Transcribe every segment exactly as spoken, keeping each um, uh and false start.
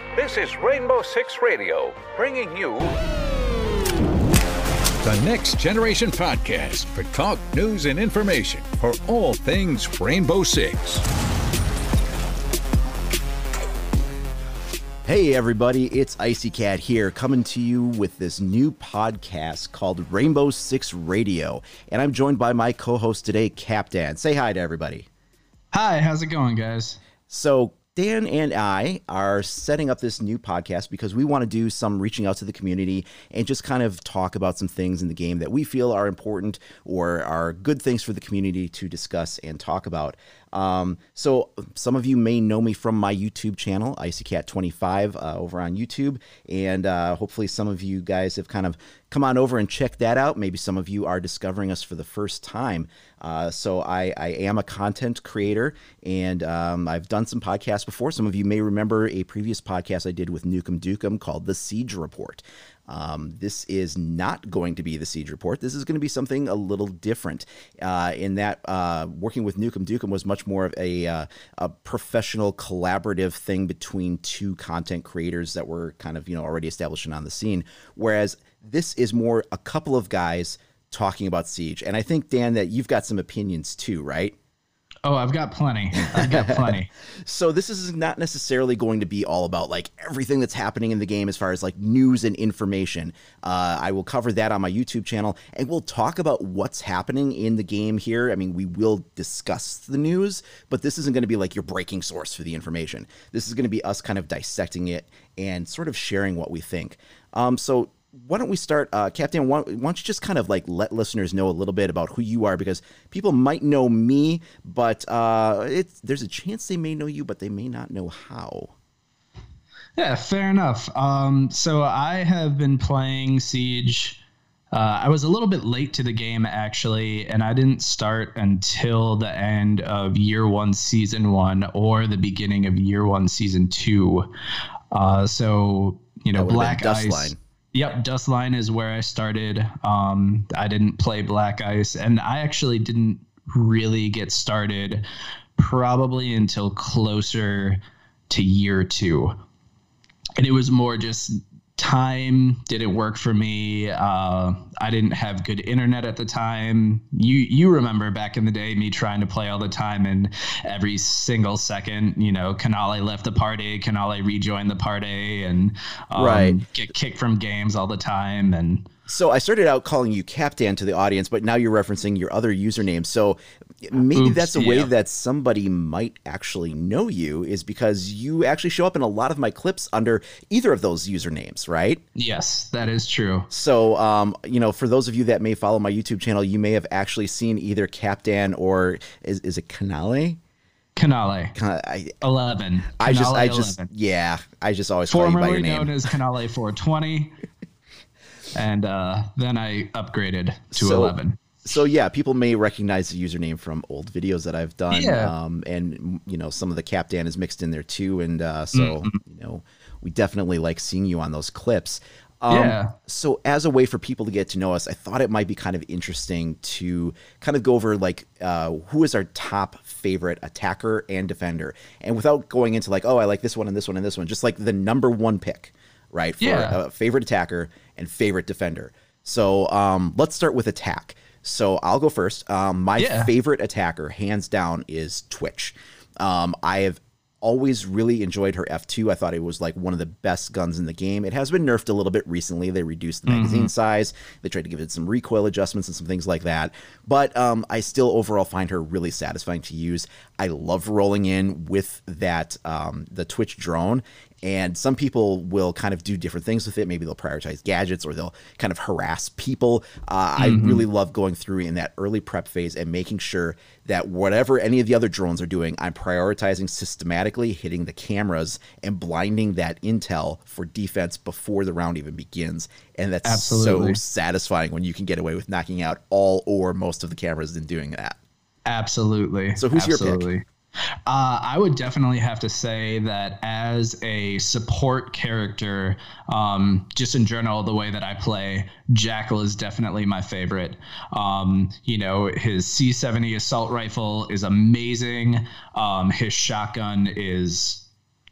This is Rainbow Six Radio, bringing you the Next Generation Podcast for talk, news, and information for all things Rainbow Six. Hey everybody, it's Icy Cat here, coming to you with this new podcast called Rainbow Six Radio, and I'm joined by my co-host today, Cap Dan. Say hi to everybody. Hi, how's it going, guys? So Dan and I are setting up this new podcast because we want to do some reaching out to the community and just kind of talk about some things in the game that we feel are important or are good things for the community to discuss and talk about. Um, so some of you may know me from my YouTube channel, Icy Cat twenty-five, uh, over on YouTube. And, uh, hopefully some of you guys have kind of come on over and checked that out. Maybe some of you are discovering us for the first time. Uh, so I, I am a content creator, and, um, I've done some podcasts before. Some of you may remember a previous podcast I did with Nukem Dukem called The Siege Report. Um, this is not going to be the Siege Report. This is going to be something a little different, uh, in that uh, working with Nukem Dukem was much more of a, uh, a professional collaborative thing between two content creators that were kind of, you know, already established and on the scene. Whereas this is more a couple of guys talking about Siege. And I think, Dan, that you've got some opinions too, right? Oh, I've got plenty. I've got plenty. So this is not necessarily going to be all about like everything that's happening in the game as far as like news and information. Uh, I will cover that on my YouTube channel, and we'll talk about what's happening in the game here. I mean, we will discuss the news, but this isn't going to be like your breaking source for the information. This is going to be us kind of dissecting it and sort of sharing what we think. Um, so why don't we start, uh, Captain, why, why don't you just kind of like let listeners know a little bit about who you are, because people might know me, but uh, it's, there's a chance they may know you, but they may not know how. Yeah, fair enough. Um, so I have been playing Siege. Uh, I was a little bit late to the game, actually, and I didn't start until the end of year one, season one, or the beginning of year one, season two. Uh, so, you know, Black Ice. Dustline. Yep, Dustline is where I started. Um, I didn't play Black Ice, and I actually didn't really get started probably until closer to year two. And it was more just time didn't work for me. Uh, I didn't have good internet at the time. You you remember back in the day me trying to play all the time, and every single second, you know, Canale left the party, Canale rejoined the party, and um, right. get kicked from games all the time. And so I started out calling you Captain to the audience, but now you're referencing your other username. So maybe Oops, that's a way yeah. that somebody might actually know you, is because you actually show up in a lot of my clips under either of those usernames, right? Yes, that is true. So, um, you know, for those of you that may follow my YouTube channel, you may have actually seen either Captain or is, is it Canale? Canale. I, eleven. I Canale just, I just, eleven. yeah, I just always call you by your name. Formerly known as Canale four twenty. And uh, then I upgraded to so, eleven. So, yeah, people may recognize the username from old videos that I've done. Yeah. Um, and, you know, some of the Captain is mixed in there, too. And uh, so, mm-hmm. you know, we definitely like seeing you on those clips. Um, yeah. So as a way for people to get to know us, I thought it might be kind of interesting to kind of go over, like, uh, who is our top favorite attacker and defender. And without going into, like, oh, I like this one and this one and this one, just like the number one pick. Right, for yeah. a favorite attacker and favorite defender. So um, let's start with attack. So I'll go first. Um, my yeah. favorite attacker, hands down, is Twitch. Um, I have always really enjoyed her F two. I thought it was like one of the best guns in the game. It has been nerfed a little bit recently. They reduced the mm-hmm. magazine size. They tried to give it some recoil adjustments and some things like that. But um, I still overall find her really satisfying to use. I love rolling in with that um, the Twitch drone. And some people will kind of do different things with it. Maybe they'll prioritize gadgets, or they'll kind of harass people. Uh, mm-hmm. I really love going through in that early prep phase and making sure that whatever any of the other drones are doing, I'm prioritizing systematically, hitting the cameras and blinding that intel for defense before the round even begins. And that's Absolutely. so satisfying when you can get away with knocking out all or most of the cameras in doing that. Absolutely. So who's Absolutely. your pick? Uh, I would definitely have to say that as a support character, um, just in general, the way that I play, Jackal is definitely my favorite. Um, you know, his C seventy assault rifle is amazing. Um, his shotgun is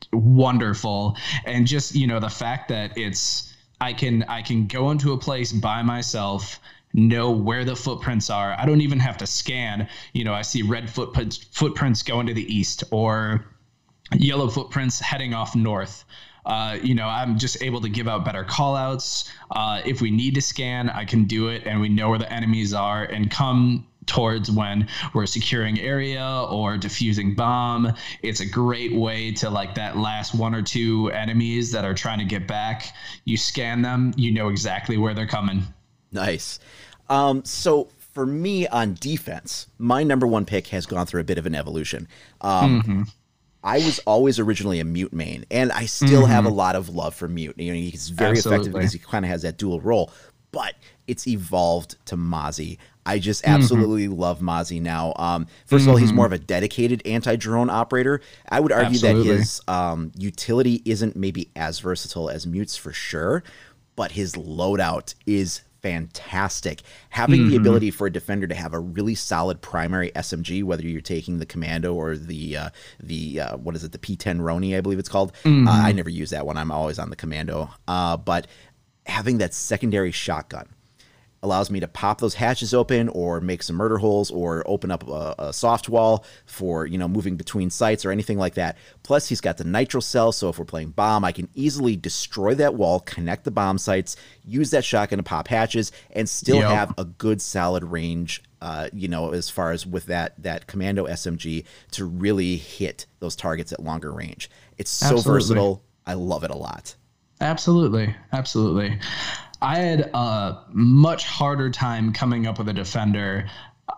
wonderful. And just, you know, the fact that it's, I can, I can go into a place by myself, know where the footprints are. I don't even have to scan. You know, I see red footprints, footprints going to the east, or yellow footprints heading off north. Uh, you know, I'm just able to give out better call outs. Uh, if we need to scan, I can do it, and we know where the enemies are and come towards when we're securing area or defusing bomb. It's a great way to, like, that last one or two enemies that are trying to get back. You scan them, you know exactly where they're coming. Nice. Um, so for me on defense, my number one pick has gone through a bit of an evolution. Um, mm-hmm. I was always originally a Mute main, and I still mm-hmm. have a lot of love for Mute. You know, he's very Absolutely. effective because he kind of has that dual role, but it's evolved to Mozzie. I just absolutely mm-hmm. love Mozzie now. Um, first mm-hmm. of all, he's more of a dedicated anti-drone operator. I would argue absolutely. that his um, utility isn't maybe as versatile as Mute's for sure, but his loadout is fantastic. Having mm-hmm. the ability for a defender to have a really solid primary S M G, whether you're taking the Commando or the uh, the uh, what is it, the P ten Roni, I believe it's called. Mm-hmm. Uh, I never use that one. I'm always on the Commando. Uh, but having that secondary shotgun allows me to pop those hatches open or make some murder holes or open up a, a soft wall for, you know, moving between sites or anything like that. Plus, he's got the nitro cell, so if we're playing bomb, I can easily destroy that wall, connect the bomb sites, use that shotgun to pop hatches, and still yep. have a good solid range, uh, you know, as far as with that that Commando S M G to really hit those targets at longer range. It's so Absolutely. versatile. I love it a lot. Absolutely. Absolutely. I had a much harder time coming up with a defender.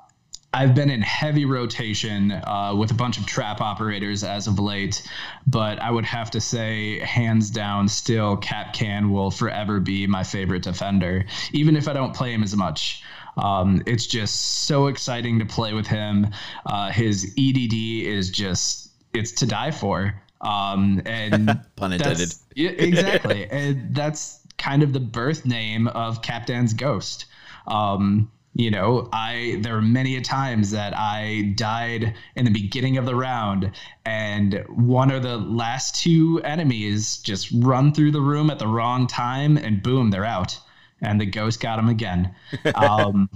I've been in heavy rotation uh, with a bunch of trap operators as of late, but I would have to say, hands down, still Kapkan will forever be my favorite defender, even if I don't play him as much. Um, it's just so exciting to play with him. Uh, his E D D is just, it's to die for. Um, and pun intended. Yeah, exactly. And that's kind of the birth name of Kapdan's Ghost. Um, you know, I there were many a times that I died in the beginning of the round, and one of the last two enemies just run through the room at the wrong time, and boom, they're out. And the Ghost got him again. Um,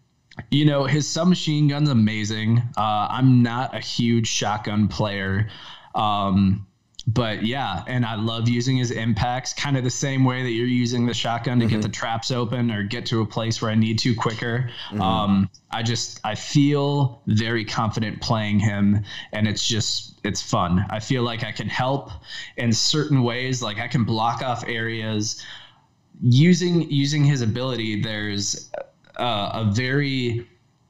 you know, his submachine gun's amazing. Uh, I'm not a huge shotgun player. Um, But yeah, and I love using his impacts kind of the same way that you're using the shotgun to mm-hmm. get the traps open or get to a place where I need to quicker. Mm-hmm. Um, I just, I feel very confident playing him, and it's just, it's fun. I feel like I can help in certain ways. Like I can block off areas using, using his ability. There's uh, a very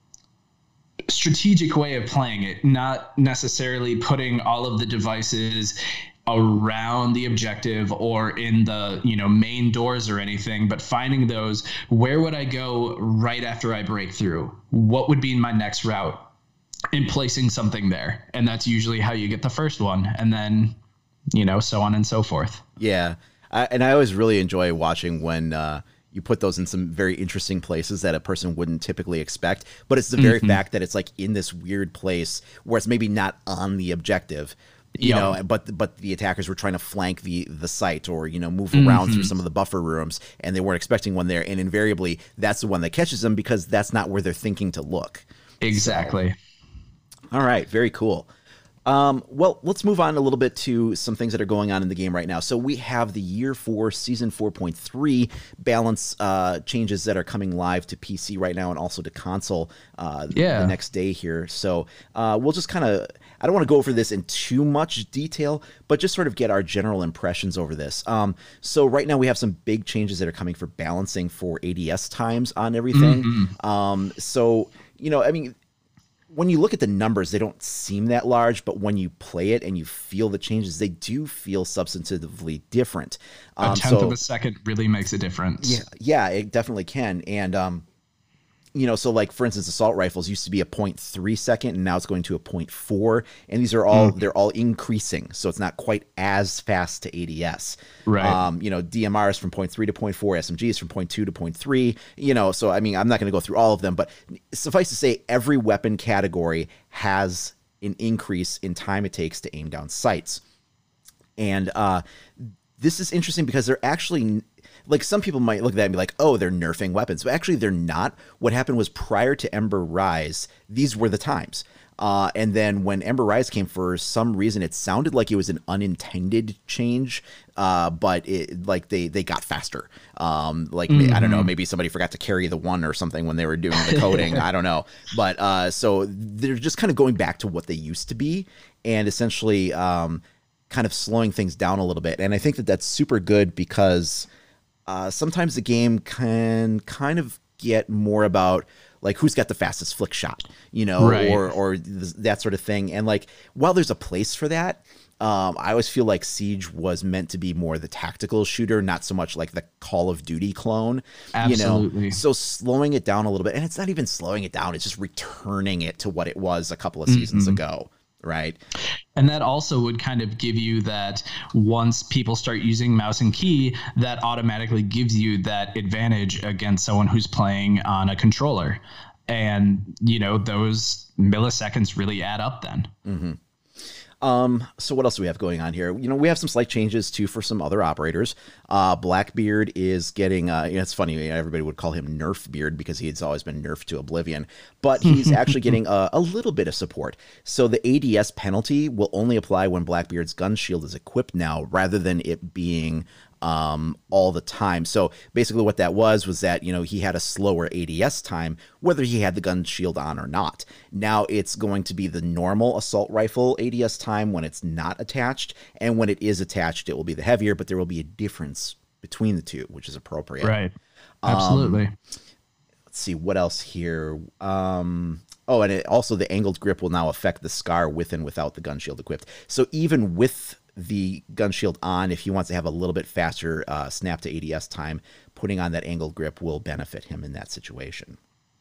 strategic way of playing it, not necessarily putting all of the devices around the objective or in the, you know, main doors or anything, but finding those, where would I go right after I break through? What would be my next route? And placing something there. And that's usually how you get the first one. And then, you know, so on and so forth. Yeah. I, and I always really enjoy watching when, uh, you put those in some very interesting places that a person wouldn't typically expect. But it's the very mm-hmm. fact that it's like in this weird place where it's maybe not on the objective, you yep. know, but but the attackers were trying to flank the the site or, you know, move around mm-hmm. through some of the buffer rooms, and they weren't expecting one there. And invariably, that's the one that catches them because that's not where they're thinking to look. Exactly. So, all right. Very cool. Um, well, let's move on a little bit to some things that are going on in the game right now. So we have the year four, season four point three balance uh, changes that are coming live to P C right now and also to console uh, yeah. the next day here. So uh, we'll just kind of, I don't want to go over this in too much detail, but just sort of get our general impressions over this. Um, so right now we have some big changes that are coming for balancing for A D S times on everything. Mm-hmm. Um, so, you know, I mean, when you look at the numbers, they don't seem that large, but when you play it and you feel the changes, they do feel substantively different. Um, a tenth so, of a second really makes a difference. Yeah, yeah, it definitely can. And, um, you know, so like, for instance, assault rifles used to be a zero point three second, and now it's going to a zero point four. And these are all, mm. they're all increasing. So it's not quite as fast to A D S. Right. Um, you know, D M Rs from zero point three to zero point four, S M Gs from zero point two to zero point three, you know, so I mean, I'm not going to go through all of them, but suffice to say, every weapon category has an increase in time it takes to aim down sights. And uh, this is interesting because they're actually, like, some people might look at that and be like, oh, they're nerfing weapons. But actually, they're not. What happened was prior to Ember Rise, these were the times. Uh, and then when Ember Rise came, for some reason, it sounded like it was an unintended change, uh, but it, like they, they got faster. Um, like, mm-hmm. I don't know, maybe somebody forgot to carry the one or something when they were doing the coding. I don't know. But uh, so they're just kind of going back to what they used to be and essentially um, kind of slowing things down a little bit. And I think that that's super good because uh, sometimes the game can kind of get more about like who's got the fastest flick shot, you know, right. or or th- that sort of thing. And like, while there's a place for that, um, I always feel like Siege was meant to be more the tactical shooter, not so much like the Call of Duty clone. Absolutely. You know? So slowing it down a little bit, and it's not even slowing it down, it's just returning it to what it was a couple of seasons mm-hmm. ago. Right. And that also would kind of give you that once people start using mouse and key, that automatically gives you that advantage against someone who's playing on a controller. And, you know, those milliseconds really add up then. Mm-hmm. Um, so what else do we have going on here? You know, we have some slight changes too for some other operators. Uh, Blackbeard is getting, uh, you know, it's funny, everybody would call him Nerfbeard because he's always been nerfed to oblivion, but he's actually getting a, a little bit of support. So the A D S penalty will only apply when Blackbeard's gun shield is equipped now, rather than it being um, all the time. So basically what that was, was that, you know, he had a slower A D S time, whether he had the gun shield on or not. Now it's going to be the normal assault rifle A D S time when it's not attached. And when it is attached, it will be the heavier, but there will be a difference between the two, which is appropriate. Right. Absolutely. Um, let's see what else here. Um, oh, and it, also the angled grip will now affect the SCAR with and without the gun shield equipped. So even with the gun shield on, if he wants to have a little bit faster uh, snap to A D S time, putting on that angled grip will benefit him in that situation.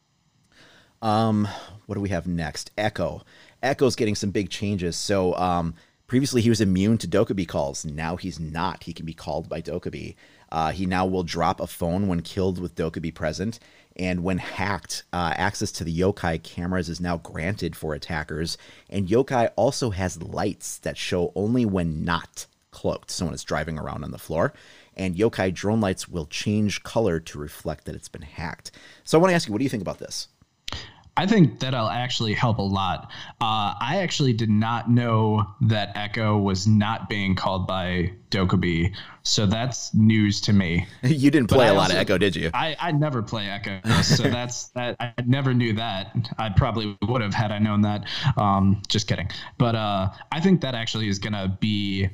Um, what do we have next? Echo. Echo's getting some big changes. So um, previously he was immune to Dokkaebi calls. Now he's not. He can be called by Dokkaebi. Uh, he now will drop a phone when killed with Dokkaebi present. And when hacked, uh, access to the Yokai cameras is now granted for attackers. And Yokai also has lights that show only when not cloaked, so when it's driving around on the floor. And Yokai drone lights will change color to reflect that it's been hacked. So I want to ask you, what do you think about this? I think that'll actually help a lot. Uh, I actually did not know that Echo was not being called by Dokkaebi, so that's news to me. You didn't play a lot also, of Echo, did you? I, I never play Echo, so that's that. I never knew that. I probably would have had I known that. Um, just kidding. But uh, I think that actually is going to be,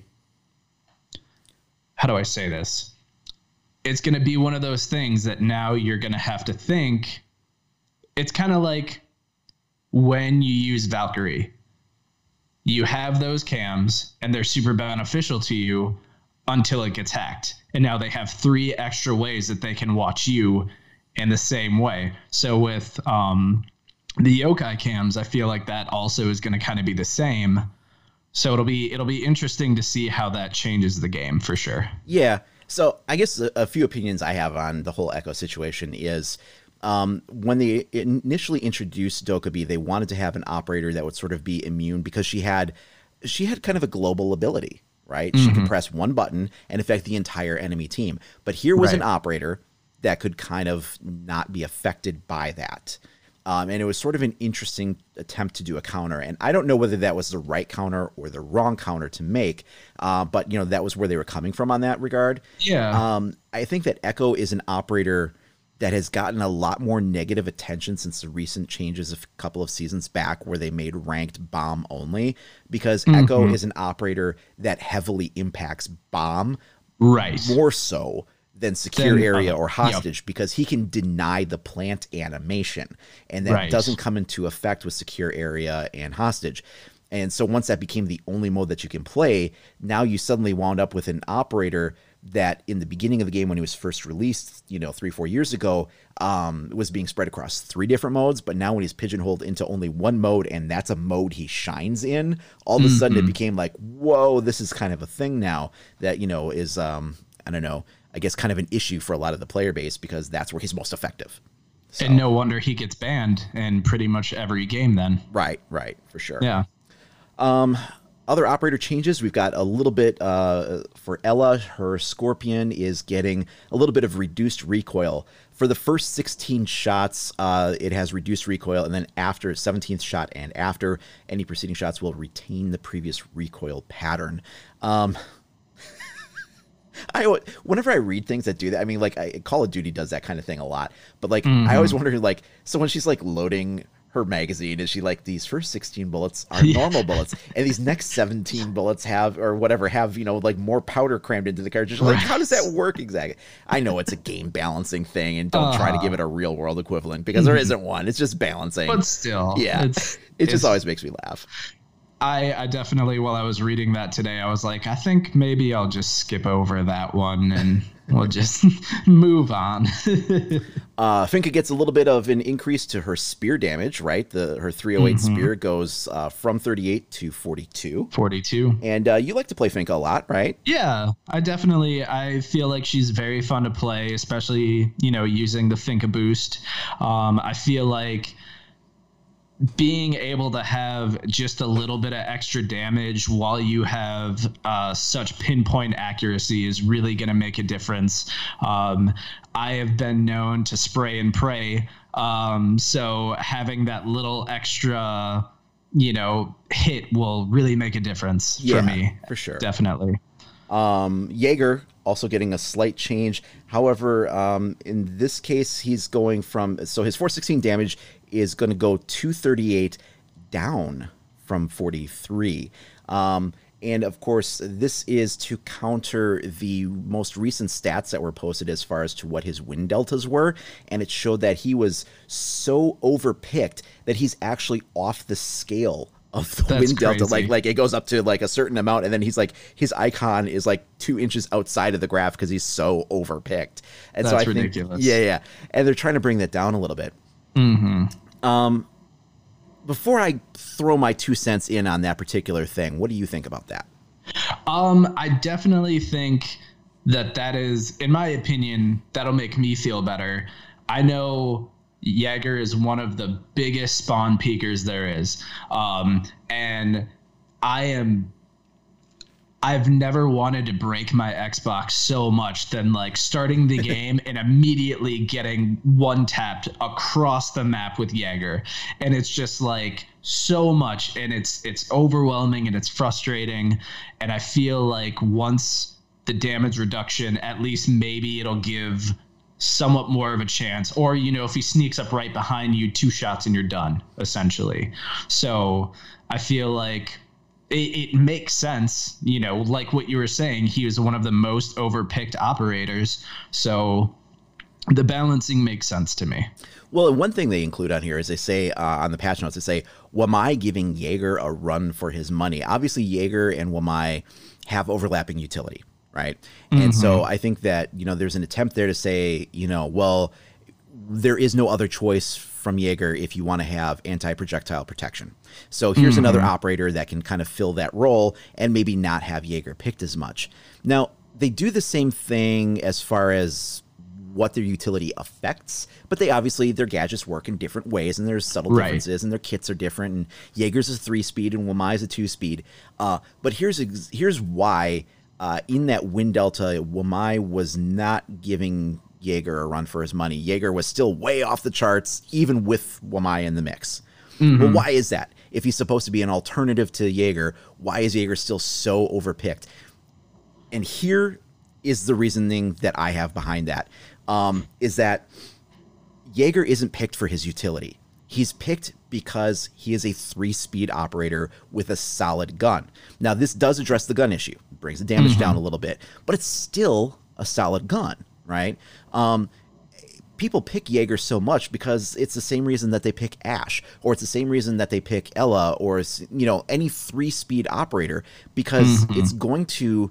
how do I say this? It's going to be one of those things that now you're going to have to think. It's kind of like when you use Valkyrie. You have those cams, and they're super beneficial to you until it gets hacked. And now they have three extra ways that they can watch you in the same way. So with um, the Yokai cams, I feel like that also is going to kind of be the same. So it'll be it'll be interesting to see how that changes the game for sure. Yeah. So I guess a, a few opinions I have on the whole Echo situation is, Um, when they initially introduced Dokkaebi, they wanted to have an operator that would sort of be immune because she had she had kind of a global ability, right? Mm-hmm. She could press one button and affect the entire enemy team. But here was right. an operator that could kind of not be affected by that. Um, and it was sort of an interesting attempt to do a counter. And I don't know whether that was the right counter or the wrong counter to make. Uh, but, you know, that was where they were coming from on that regard. Yeah. Um, I think that Echo is an operator that has gotten a lot more negative attention since the recent changes a couple of seasons back where they made ranked bomb only, because mm-hmm. Echo is an operator that heavily impacts bomb right. more so than secure then, area uh, or hostage, yep. because he can deny the plant animation, and that right. doesn't come into effect with secure area and hostage. And so once that became the only mode that you can play, now you suddenly wound up with an operator that in the beginning of the game when he was first released, you know, three, four years ago, um, was being spread across three different modes. But now when he's pigeonholed into only one mode, and that's a mode he shines in, all of a mm-hmm. sudden it became like, whoa, this is kind of a thing now that, you know, is, um, I don't know, I guess kind of an issue for a lot of the player base, because that's where he's most effective. So. And no wonder he gets banned in pretty much every game then. Right, right, for sure. Yeah. Um, other operator changes, we've got a little bit uh, for Ela. Her Scorpion is getting a little bit of reduced recoil. For the first sixteen shots, uh, it has reduced recoil, and then after seventeenth shot and after, any preceding shots will retain the previous recoil pattern. Um, I whenever I read things that do that, I mean, like I, Call of Duty does that kind of thing a lot, but like mm-hmm. I always wonder, like, so when she's like loading her magazine, is she like, these first sixteen bullets are yeah. normal bullets, and these next seventeen bullets have, or whatever, have, you know, like more powder crammed into the cartridge? Like, how does that work exactly? I know it's a game balancing thing, and don't uh, try to give it a real world equivalent, because there isn't one. It's just balancing. But still, yeah, it's, it it's, just always makes me laugh. I, I definitely, while I was reading that today, I was like, I think maybe I'll just skip over that one and we'll just move on. uh, Finka gets a little bit of an increase to her spear damage, right? The Her three oh eight mm-hmm. spear goes uh, from thirty-eight to forty-two. forty-two. And uh, you like to play Finka a lot, right? Yeah, I definitely, I feel like she's very fun to play, especially, you know, using the Finka boost. Um, I feel like being able to have just a little bit of extra damage while you have uh, such pinpoint accuracy is really going to make a difference. Um, I have been known to spray and pray. Um, so having that little extra, you know, hit will really make a difference yeah, for me. For sure. Definitely. Um, Jaeger also getting a slight change. However, um, in this case, he's going from, so his four sixteen damage is going to go two thirty-eight down from forty-three. Um, and of course, this is to counter the most recent stats that were posted as far as to what his win deltas were. And it showed that he was so overpicked that he's actually off the scale of the That's win delta. crazy. Like, like it goes up to like a certain amount, and then he's like, his icon is like two inches outside of the graph because he's so overpicked. And That's so I ridiculous. think, yeah, yeah. And they're trying to bring that down a little bit. Mm-hmm. Um, before I throw my two cents in on that particular thing, what do you think about that? Um, I definitely think that that is, in my opinion, that'll make me feel better. I know Jaeger is one of the biggest spawn peakers there is. Um, and I am, I've never wanted to break my Xbox so much than like starting the game and immediately getting one tapped across the map with Jaeger. And it's just like so much, and it's, it's overwhelming and it's frustrating. And I feel like once the damage reduction, at least maybe it'll give somewhat more of a chance, or, you know, if he sneaks up right behind you, two shots and you're done, essentially. So I feel like it, it makes sense, you know, like what you were saying, he was one of the most overpicked operators. So the balancing makes sense to me. Well, one thing they include on here is they say uh, on the patch notes, they say, Wamai giving Jaeger a run for his money. Obviously, Jaeger and Wamai have overlapping utility, right? Mm-hmm. And so I think that, you know, there's an attempt there to say, you know, well, there is no other choice from Jaeger if you want to have anti-projectile protection. So here's mm-hmm. another operator that can kind of fill that role and maybe not have Jaeger picked as much. Now, they do the same thing as far as what their utility affects, but they obviously, their gadgets work in different ways, and there's subtle right. differences, and their kits are different, and Jaeger's a three-speed and Wamai is a two-speed. Uh, but here's ex- here's why uh, in that win delta, Wamai was not giving Jaeger a run for his money. Jaeger was still way off the charts, even with Wamai in the mix. Mm-hmm. Well, why is that? If he's supposed to be an alternative to Jaeger, why is Jaeger still so overpicked? And here is the reasoning that I have behind that, um, is that Jaeger isn't picked for his utility. He's picked because he is a three-speed operator with a solid gun. Now, this does address the gun issue. It brings the damage mm-hmm. down a little bit, but it's still a solid gun, right? Um, people pick Jaeger so much because it's the same reason that they pick Ash, or it's the same reason that they pick Ela, or, you know, any three-speed operator, because mm-hmm. it's going to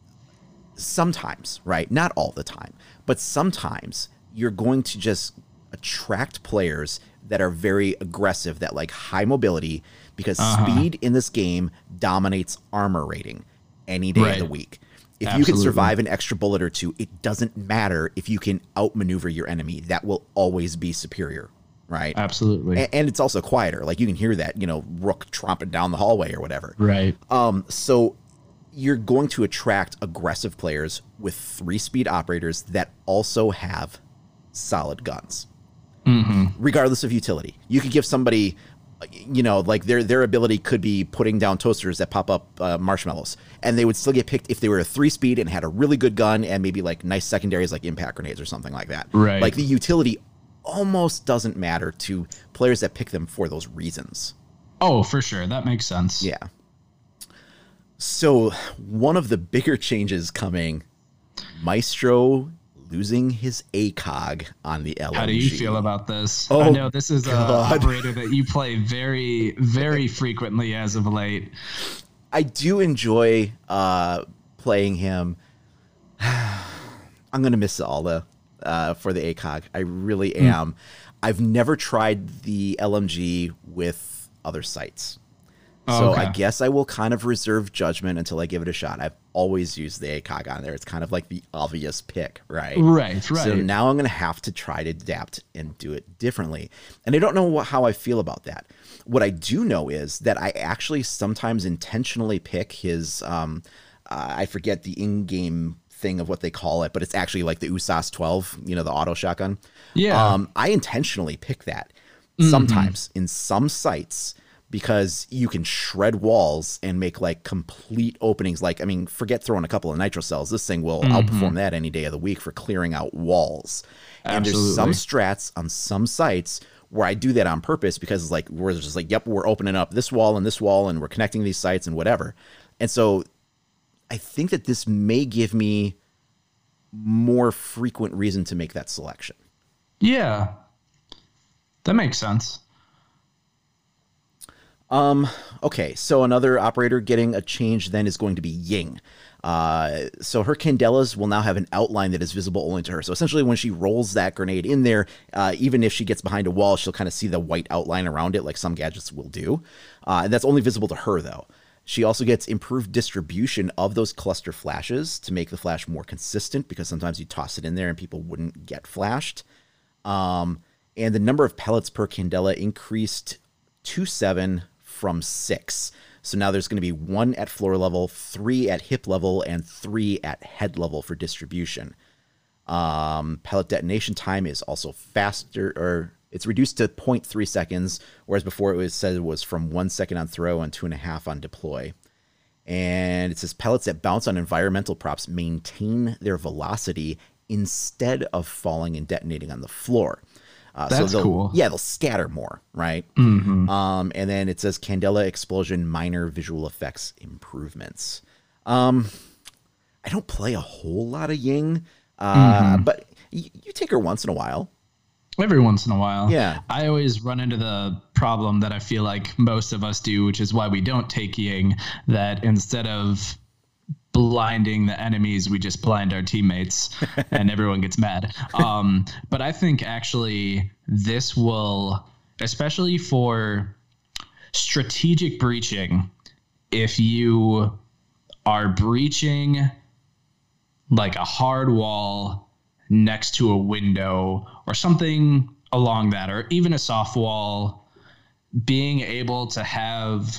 sometimes, right? Not all the time, but sometimes you're going to just attract players that are very aggressive, that like high mobility, because uh-huh. speed in this game dominates armor rating any day right. of the week. If Absolutely. You can survive an extra bullet or two, it doesn't matter if you can outmaneuver your enemy. That will always be superior. right? Absolutely. And, and it's also quieter. Like you can hear that, you know, rook tromping down the hallway or whatever. Right. Um, so you're going to attract aggressive players with three speed operators that also have solid guns, mm-hmm. regardless of utility. You could give somebody, you know, like their their ability could be putting down toasters that pop up uh, marshmallows, and they would still get picked if they were a three speed and had a really good gun and maybe like nice secondaries like impact grenades or something like that. Right. Like the utility almost doesn't matter to players that pick them for those reasons. Oh, for sure. That makes sense. Yeah. So one of the bigger changes coming, Maestro losing his A C O G on the L M G. How do you feel about this? Oh, I know this is an God. operator that you play very, very frequently as of late. I do enjoy uh, playing him. I'm going to miss Alda uh, for the A C O G. I really am. Mm. I've never tried the L M G with other sites. Oh, so okay. I guess I will kind of reserve judgment until I give it a shot. I've always used the A C O G on there. It's kind of like the obvious pick, right? Right, right. So now I'm going to have to try to adapt and do it differently. And I don't know what, how I feel about that. What I do know is that I actually sometimes intentionally pick his, um, uh, I forget the in-game thing of what they call it, but it's actually like the U S A S twelve, you know, the auto shotgun. Yeah. Um, I intentionally pick that sometimes mm-hmm. in some sites, because you can shred walls and make like complete openings. Like, I mean, forget throwing a couple of nitro cells. This thing will mm-hmm. outperform that any day of the week for clearing out walls. Absolutely. And there's some strats on some sites where I do that on purpose because it's like, we're just like, yep, we're opening up this wall and this wall and we're connecting these sites and whatever. And so I think that this may give me more frequent reason to make that selection. Yeah, that makes sense. Um, okay, so another operator getting a change then is going to be Ying. Uh, so her Candelas will now have an outline that is visible only to her. So essentially when she rolls that grenade in there, uh, even if she gets behind a wall, she'll kind of see the white outline around it like some gadgets will do. Uh, and that's only visible to her though. She also gets improved distribution of those cluster flashes to make the flash more consistent, because sometimes you toss it in there and people wouldn't get flashed. Um, and the number of pellets per Candela increased to seven from six. So now there's going to be one at floor level, three at hip level, and three at head level for distribution. Um, pellet detonation time is also faster, or it's reduced to zero point three seconds, whereas before it was said it was from one second on throw and two and a half on deploy. And it says pellets that bounce on environmental props maintain their velocity instead of falling and detonating on the floor. Uh, That's so cool. Yeah, they'll scatter more, right? Mm-hmm. Um, and then it says Candela explosion minor visual effects improvements. Um, I don't play a whole lot of Ying, uh, mm-hmm. but y- you take her once in a while. Every once in a while. Yeah. I always run into the problem that I feel like most of us do, which is why we don't take Ying, that instead of blinding the enemies, we just blind our teammates and everyone gets mad. Um, but I think actually this will, especially for strategic breaching, if you are breaching like a hard wall next to a window or something along that, or even a soft wall, being able to have,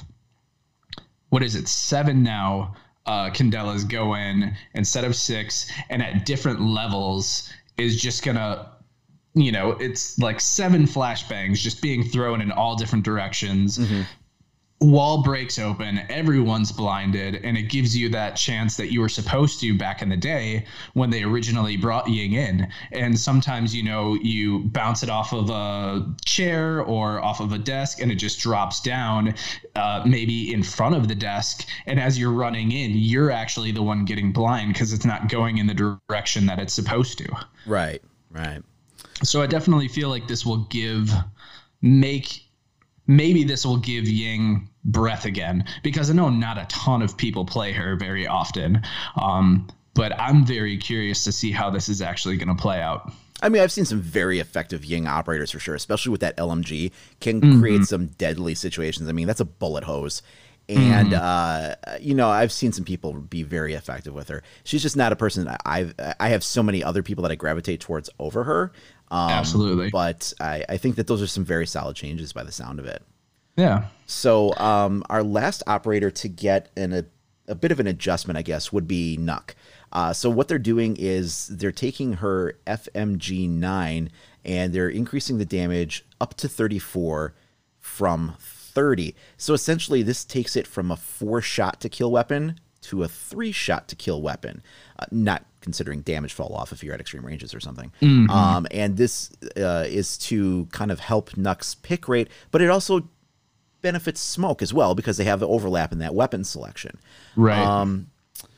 what is it, seven now, Uh, Candelas go in instead of six, and at different levels is just gonna, you know, it's like seven flashbangs just being thrown in all different directions. Mm-hmm. Wall breaks open, everyone's blinded, and it gives you that chance that you were supposed to back in the day when they originally brought Ying in. And sometimes, you know, you bounce it off of a chair or off of a desk and it just drops down, uh, maybe in front of the desk. And as you're running in, you're actually the one getting blind because it's not going in the direction that it's supposed to. Right, right. So I definitely feel like this will give, make, maybe this will give Ying breath again, because I know not a ton of people play her very often. Um, but I'm very curious to see how this is actually going to play out. I mean, I've seen some very effective Ying operators for sure, especially with that L M G, can mm-hmm. create some deadly situations. I mean, that's a bullet hose. And, mm-hmm. uh, you know, I've seen some people be very effective with her. She's just not a person that I've, I have so many other people that I gravitate towards over her. Um, Absolutely. But I, I think that those are some very solid changes by the sound of it. Yeah. So um, our last operator to get an, a, a bit of an adjustment, I guess, would be Nuck. Uh, so what they're doing is they're taking her F M G nine and they're increasing the damage up to thirty-four from thirty. So essentially this takes it from a four shot to kill weapon to a three shot to kill weapon, uh, not considering damage fall off if you're at extreme ranges or something. Mm-hmm. Um, and this uh, is to kind of help Nuck's pick rate, but it also benefits Smoke as well because they have the overlap in that weapon selection. Right. Um,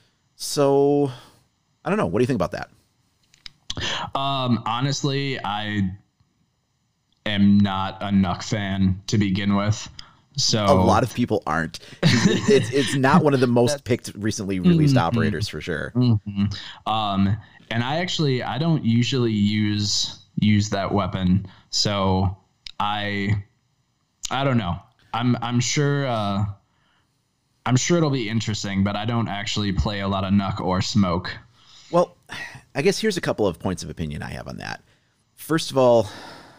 so I don't know. What do you think about that? Um, honestly, I am not a Nuck fan to begin with. So a lot of people aren't. It's it's not one of the most picked recently released mm-hmm. operators for sure. Mm-hmm. Um, and I actually I don't usually use use that weapon, so I I don't know. I'm I'm sure uh, I'm sure it'll be interesting, but I don't actually play a lot of Nuck or Smoke. Well, I guess here's a couple of points of opinion I have on that. First of all,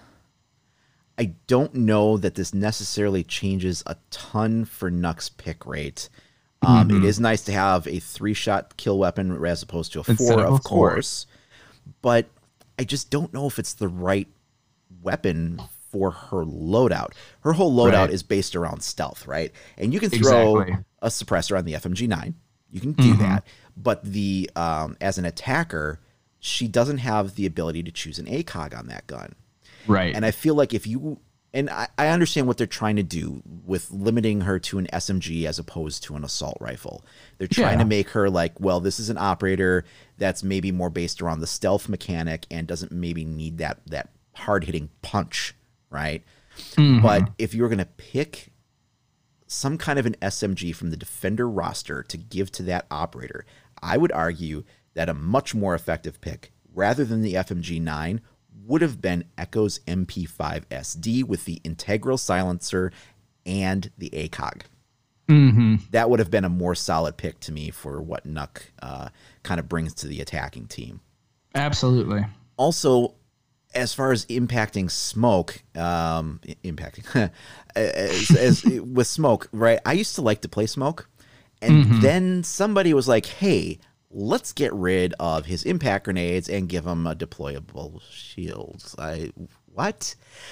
I don't know that this necessarily changes a ton for Nuck's pick rate. Um, mm-hmm. It is nice to have a three-shot kill weapon as opposed to a four, of, of course. But I just don't know if it's the right weapon for her loadout. Her whole loadout right. is based around stealth, right? And you can throw exactly. a suppressor on the F M G nine. You can do mm-hmm. that. But the um, as an attacker, she doesn't have the ability to choose an A C O G on that gun. Right. And I feel like if you, and I, I understand what they're trying to do with limiting her to an S M G as opposed to an assault rifle. They're trying yeah. to make her like, well, this is an operator that's maybe more based around the stealth mechanic and doesn't maybe need that, that hard hitting punch. Right. Mm-hmm. But if you're going to pick some kind of an S M G from the Defender roster to give to that operator, I would argue that a much more effective pick rather than the F M G nine would have been Echo's M P five S D with the integral silencer and the A C O G. Mm-hmm. That would have been a more solid pick to me for what Nuck uh, kind of brings to the attacking team. Absolutely. Also, as far as impacting Smoke, um, impacting as, as with Smoke, right? I used to like to play Smoke, and mm-hmm. then somebody was like, "Hey, let's get rid of his impact grenades and give him a deployable shield." I what?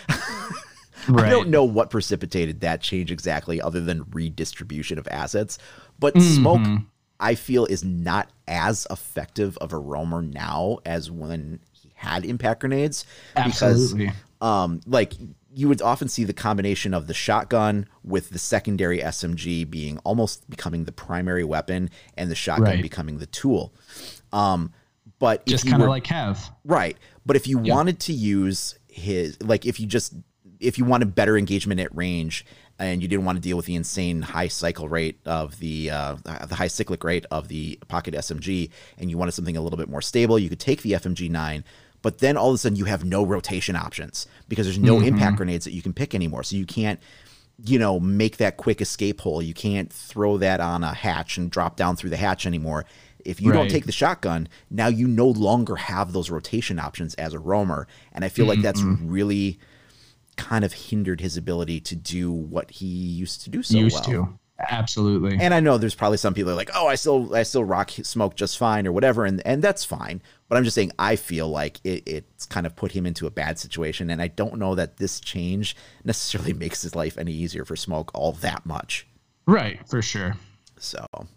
Right. I don't know what precipitated that change exactly, other than redistribution of assets. But mm-hmm. Smoke, I feel, is not as effective of a roamer now as when had impact grenades. Absolutely. Because um like you would often see the combination of the shotgun with the secondary S M G being almost becoming the primary weapon and the shotgun right. becoming the tool. Um but just kind of like Cav. Right. But if you yeah. wanted to use his, like if you just if you wanted better engagement at range and you didn't want to deal with the insane high cycle rate of the uh, the high cyclic rate of the pocket S M G, and you wanted something a little bit more stable, you could take the F M G nine. But then all of a sudden you have no rotation options because there's no mm-hmm. impact grenades that you can pick anymore. So you can't, you know, make that quick escape hole. You can't throw that on a hatch and drop down through the hatch anymore. If you right. don't take the shotgun, now you no longer have those rotation options as a roamer. And I feel mm-hmm. like that's really kind of hindered his ability to do what he used to do so used well. to. Absolutely. And I know there's probably some people are like, oh, I still I still rock Smoke just fine or whatever. And, and that's fine. But I'm just saying I feel like it, it's kind of put him into a bad situation. And I don't know that this change necessarily makes his life any easier for Smoke all that much. Right. For sure. So, all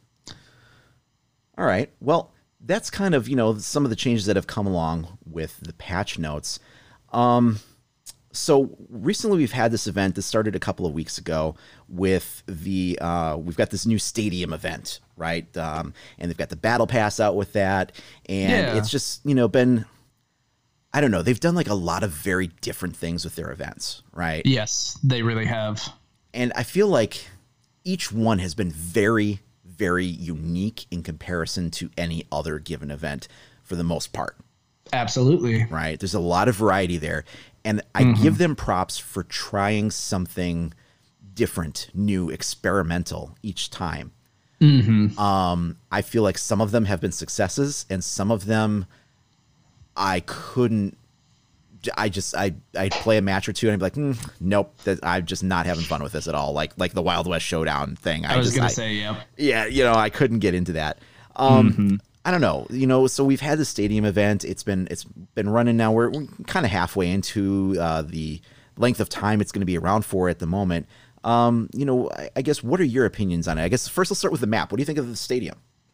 right. Well, that's kind of, you know, some of the changes that have come along with the patch notes. Um, So recently we've had this event that started a couple of weeks ago with the, uh, we've got this new stadium event, right? Um, and they've got the battle pass out with that. And yeah. it's just, you know, been, I don't know, they've done like a lot of very different things with their events, right? Yes, they really have. And I feel like each one has been very, very unique in comparison to any other given event for the most part. Absolutely. Right. There's a lot of variety there. And I mm-hmm. give them props for trying something different, new, experimental each time. Mm-hmm. Um, I feel like some of them have been successes and some of them I couldn't I just I I'd play a match or two and I'd be like, mm, nope, that, I'm just not having fun with this at all. Like like the Wild West Showdown thing. I, I was just, gonna I, say, yeah, yeah, you know, I couldn't get into that. Um, mm-hmm. I don't know, you know. So we've had the stadium event. It's been it's been running now. We're, we're kind of halfway into uh, the length of time it's going to be around for at the moment. Um, you know, I, I guess what are your opinions on it? I guess first let's start with the map. What do you think of the stadium?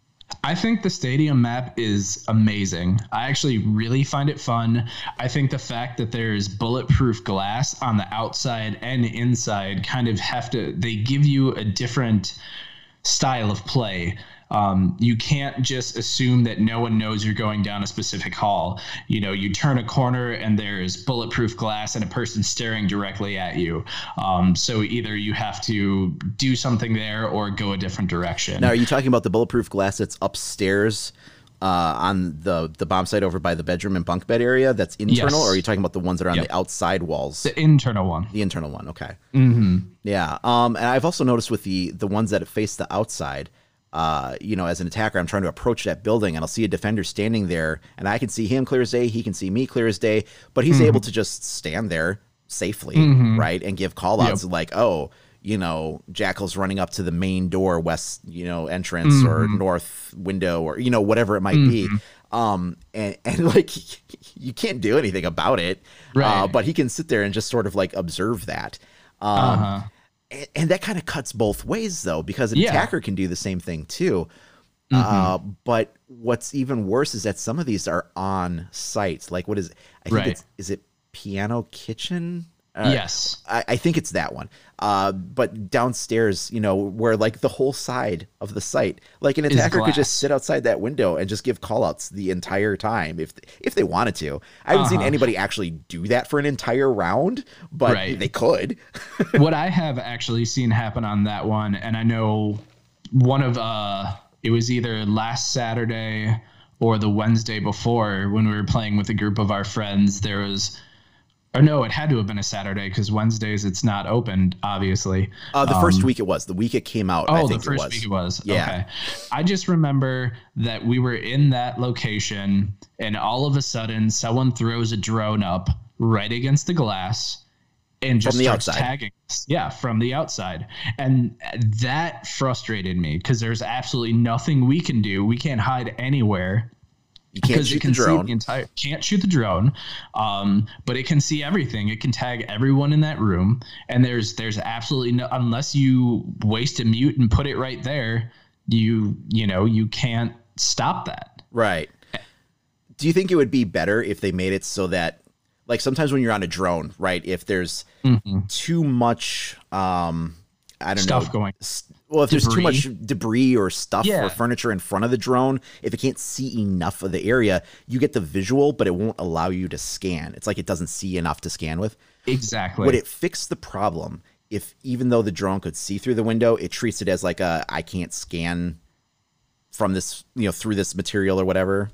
I think the stadium map is amazing. I actually really find it fun. I think the fact that there's bulletproof glass on the outside and inside kind of have to, they give you a different style of play. Um, you can't just assume that no one knows you're going down a specific hall. You know, you turn a corner and there's bulletproof glass and a person staring directly at you. Um, so either you have to do something there or go a different direction. Now, are you talking about the bulletproof glass that's upstairs uh, on the, the bomb site over by the bedroom and bunk bed area that's internal? Yes. Or are you talking about the ones that are on Yep. the outside walls? The internal one. The internal one, okay. Mm-hmm. Yeah, um, and I've also noticed with the, the ones that face the outside, Uh, you know, as an attacker, I'm trying to approach that building and I'll see a defender standing there and I can see him clear as day. He can see me clear as day, but he's mm-hmm. able to just stand there safely, mm-hmm. right? And give call outs yep. like, oh, you know, Jackal's running up to the main door, west, you know, entrance mm-hmm. or north window or, you know, whatever it might mm-hmm. be. Um, and, and like, you can't do anything about it, right. uh, but he can sit there and just sort of like observe that. Um, uh-huh. And that kind of cuts both ways, though, because an yeah. attacker can do the same thing, too. Mm-hmm. Uh, but what's even worse is that some of these are on site. Like, what is it? I think right. it's, is it Piano Kitchen? Uh, yes. I, I think it's that one. Uh, but downstairs, you know, where like the whole side of the site, like an attacker could just sit outside that window and just give call outs the entire time if if they wanted to. I haven't uh-huh. seen anybody actually do that for an entire round, but right. they could. What I have actually seen happen on that one, and I know one of uh it was either last Saturday or the Wednesday before when we were playing with a group of our friends, there was Or no, it had to have been a Saturday because Wednesdays it's not opened, obviously. Uh, the um, first week it was. The week it came out, oh, I think the first it was. week it was. Yeah. Okay. I just remember that we were in that location and all of a sudden someone throws a drone up right against the glass and just from the starts outside. tagging us. Yeah, from the outside. And that frustrated me because there's absolutely nothing we can do. We can't hide anywhere. You can't shoot it can the drone. See the entire, can't shoot the drone, um, but it can see everything. It can tag everyone in that room, and there's there's absolutely no, unless you waste a mute and put it right there, you you know you can't stop that. Right. Do you think it would be better if they made it so that, like, sometimes when you're on a drone, right, if there's mm-hmm. too much, um, I don't stuff know, going. Well, if debris. there's too much debris or stuff yeah. or furniture in front of the drone, if it can't see enough of the area, you get the visual, but it won't allow you to scan. It's like it doesn't see enough to scan with. Exactly. Would it fix the problem if, even though the drone could see through the window, it treats it as like a, I can't scan from this, you know, through this material or whatever?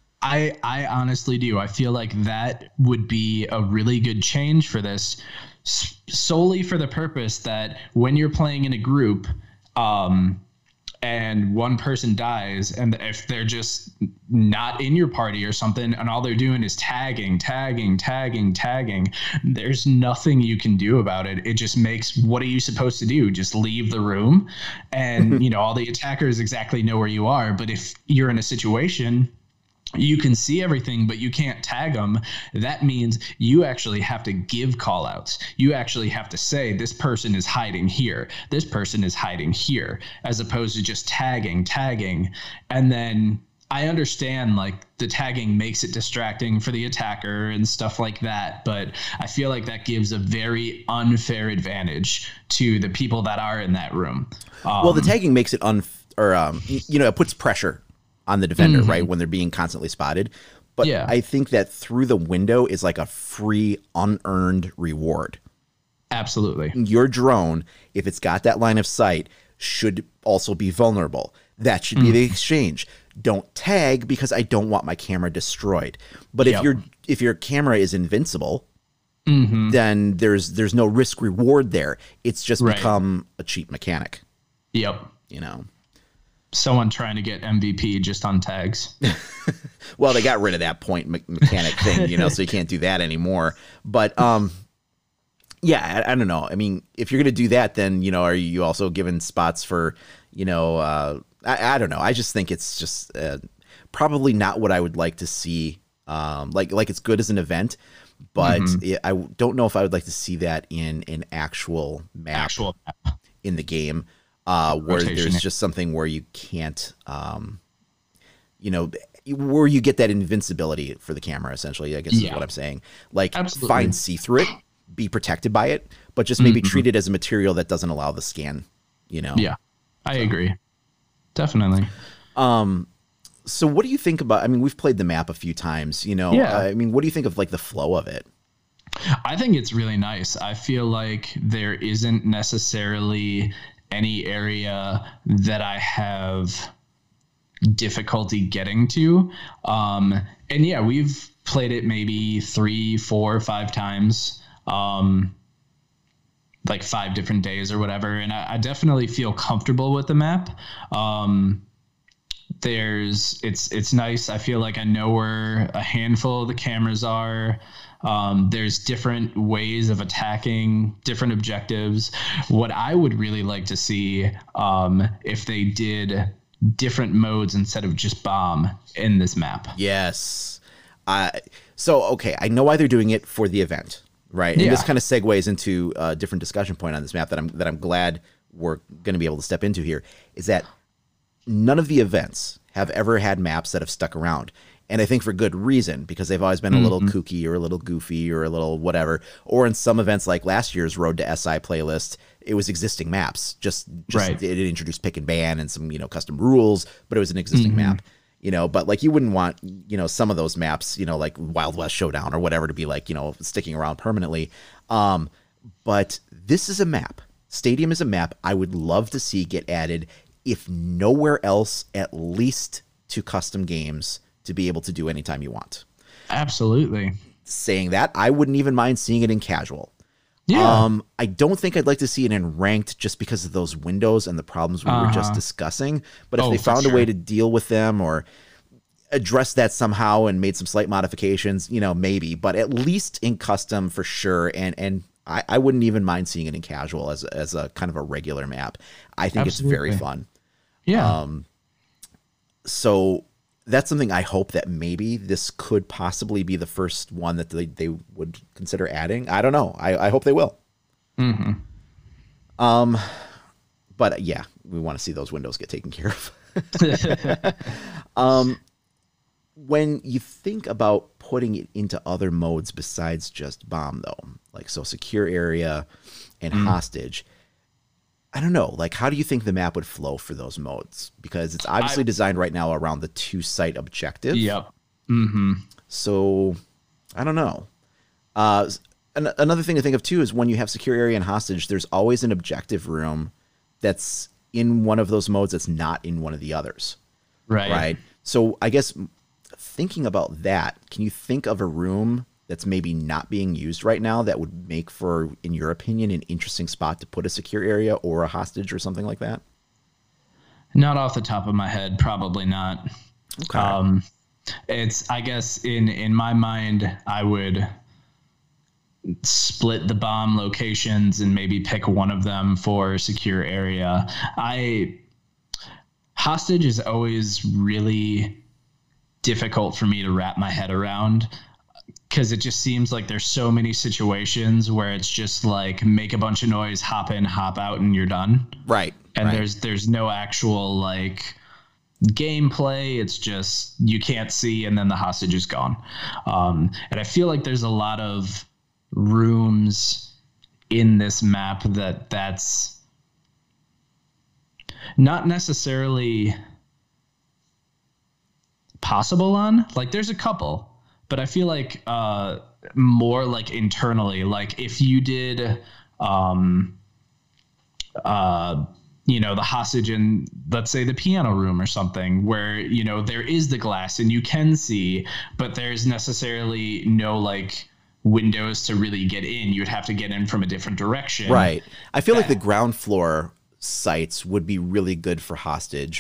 I, I honestly do. I feel like that would be a really good change for this, solely for the purpose that when you're playing in a group, um, and one person dies, and if they're just not in your party or something, and all they're doing is tagging, tagging, tagging, tagging, there's nothing you can do about it. It just makes, what are you supposed to do? Just leave the room? And, you know, all the attackers exactly know where you are. But if you're in a situation you can see everything, but you can't tag them, that means you actually have to give call outs. You actually have to say, this person is hiding here. This person is hiding here, as opposed to just tagging, tagging. And then I understand, like, the tagging makes it distracting for the attacker and stuff like that. But I feel like that gives a very unfair advantage to the people that are in that room. Um, well, the tagging makes it un, or, um, you know, it puts pressure on the defender, mm-hmm. right, when they're being constantly spotted. But yeah. I think that through the window is like a free, unearned reward. Absolutely. Your drone, if it's got that line of sight, should also be vulnerable. That should be mm. the exchange. Don't tag because I don't want my camera destroyed. But yep. if your if your camera is invincible, mm-hmm. then there's there's no risk reward there. It's just right. become a cheap mechanic. Yep. You know. someone trying to get M V P just on tags. Well, they got rid of that point me- mechanic thing, you know, so you can't do that anymore. But um, yeah, I, I don't know. I mean, if you're going to do that, then, you know, are you also given spots for, you know, uh, I, I don't know. I just think it's just uh, probably not what I would like to see. Um, like, like it's good as an event, but mm-hmm. it, I don't know if I would like to see that in an actual map, actual map. in the game, uh, where Rotation. there's just something where you can't, um, you know, where you get that invincibility for the camera, essentially, I guess yeah. is what I'm saying. Like, Absolutely. Fine, see through it, be protected by it, but just maybe mm-hmm. treat it as a material that doesn't allow the scan, you know? Yeah, I so. agree. Definitely. Um, so what do you think about, I mean, we've played the map a few times, you know, yeah. I mean, what do you think of like the flow of it? I think it's really nice. I feel like there isn't necessarily any area that I have difficulty getting to. Um, and yeah, we've played it maybe three, four, five times, um, like five different days or whatever. And I, I definitely feel comfortable with the map. Um, there's, it's, it's nice. I feel like I know where a handful of the cameras are. Um, there's different ways of attacking different objectives. What I would really like to see, um, if they did different modes instead of just bomb in this map. Yes. Uh, so, okay, I know why they're doing it for the event, right? And yeah. this kind of segues into a different discussion point on this map that I'm that I'm glad we're going to be able to step into here, is that none of the events have ever had maps that have stuck around. And I think for good reason, because they've always been a little mm-hmm. kooky or a little goofy or a little whatever. Or in some events like last year's Road to S I playlist, it was existing maps. Just, just right. it introduced pick and ban and some, you know, custom rules, but it was an existing mm-hmm. map. You know, but like you wouldn't want, you know, some of those maps, you know, like Wild West Showdown or whatever to be like, you know, sticking around permanently. Um, but this is a map. Stadium is a map I would love to see get added, if nowhere else, at least to custom games, to be able to do anytime you want. Absolutely. Saying that, I wouldn't even mind seeing it in casual. Yeah. Um, I don't think I'd like to see it in ranked just because of those windows and the problems we uh-huh. were just discussing. But if oh, they found sure. a way to deal with them or address that somehow and made some slight modifications, you know, maybe. But at least in custom for sure. And and I, I wouldn't even mind seeing it in casual as as a kind of a regular map. I think Absolutely. It's very fun. Yeah. Um. So that's something I hope that maybe this could possibly be the first one that they, they would consider adding. I don't know. I, I hope they will. Mm-hmm. Um, but yeah, we want to see those windows get taken care of. um, when you think about putting it into other modes besides just bomb, though, like so secure area and mm. hostage, I don't know, like, how do you think the map would flow for those modes? Because it's obviously I, designed right now around the two site objective. Yep. Mm-hmm. So I don't know. Uh, an- another thing to think of too is when you have secure area and hostage, there's always an objective room that's in one of those modes that's not in one of the others. Right. Right. So I guess thinking about that, can you think of a room that's maybe not being used right now that would make for, in your opinion, an interesting spot to put a secure area or a hostage or something like that? Not off the top of my head, probably not. Okay. Um, it's, I guess, in, in my mind, I would split the bomb locations and maybe pick one of them for secure area. I hostage is always really difficult for me to wrap my head around, because it just seems like there's so many situations where it's just like make a bunch of noise, hop in, hop out, and you're done. Right. And right. there's there's no actual like gameplay. It's just you can't see, and then the hostage is gone. Um, and I feel like there's a lot of rooms in this map that that's not necessarily possible on. Like there's a couple. But I feel like uh, more like internally, like if you did, um, uh, you know, the hostage in, let's say, the piano room or something where, you know, there is the glass and you can see, but there's necessarily no like windows to really get in. You'd have to get in from a different direction. Right. I feel like the ground floor sites would be really good for hostage.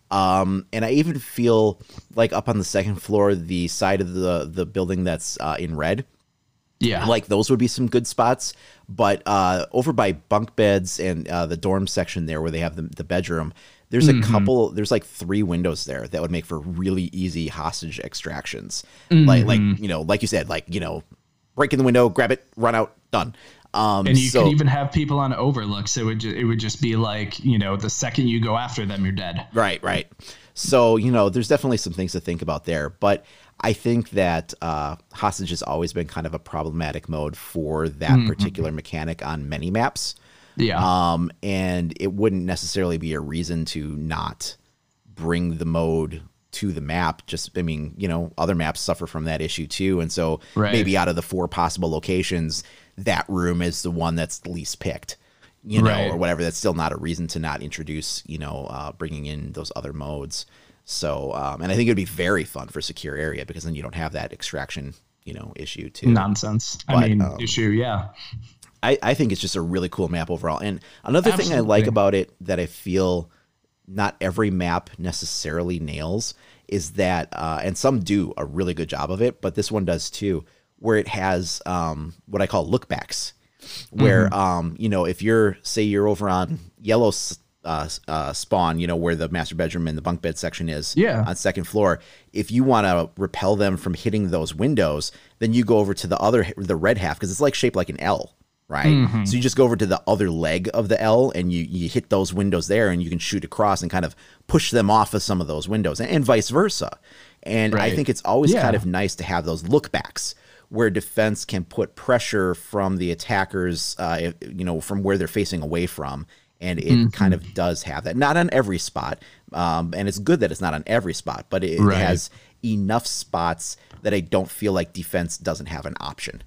Um, and I even feel like up on the second floor, the side of the, the building that's uh, in red, yeah, like those would be some good spots. But uh, over by bunk beds and uh, the dorm section there where they have the, the bedroom, there's a mm-hmm. couple, there's like three windows there that would make for really easy hostage extractions. Mm-hmm. Like, like, you know, like you said, like, you know, break in the window, grab it, run out, done. Um, and you so, could even have people on overlook. So it would, ju- it would just be like, you know, the second you go after them, you're dead. Right, right. So, you know, there's definitely some things to think about there. But I think that uh, hostage has always been kind of a problematic mode for that mm-hmm. particular mechanic on many maps. Yeah. Um, and it wouldn't necessarily be a reason to not bring the mode to the map. Just, I mean, you know, other maps suffer from that issue too. And so right. maybe out of the four possible locations, that room is the one that's least picked, you know, right. or whatever. That's still not a reason to not introduce, you know, uh, bringing in those other modes. So, um, and I think it'd be very fun for secure area because then you don't have that extraction, you know, issue too. Nonsense. But, I mean, um, issue. Yeah. I, I think it's just a really cool map overall. And another Absolutely. thing I like about it that I feel not every map necessarily nails is that, uh, and some do a really good job of it, but this one does too, where it has um, what I call lookbacks, where, mm-hmm. um, you know, if you're, say you're over on yellow uh, uh, spawn, you know, where the master bedroom and the bunk bed section is yeah. on second floor, if you want to repel them from hitting those windows, then you go over to the other, the red half, because it's like shaped like an L. Right. Mm-hmm. So you just go over to the other leg of the L and you, you hit those windows there and you can shoot across and kind of push them off of some of those windows and, and vice versa. And right. I think it's always yeah. kind of nice to have those lookbacks where defense can put pressure from the attackers, uh, you know, from where they're facing away from. And it mm-hmm. kind of does have that. Not on every spot. Um, and it's good that it's not on every spot, but it, right. it has enough spots that I don't feel like defense doesn't have an option.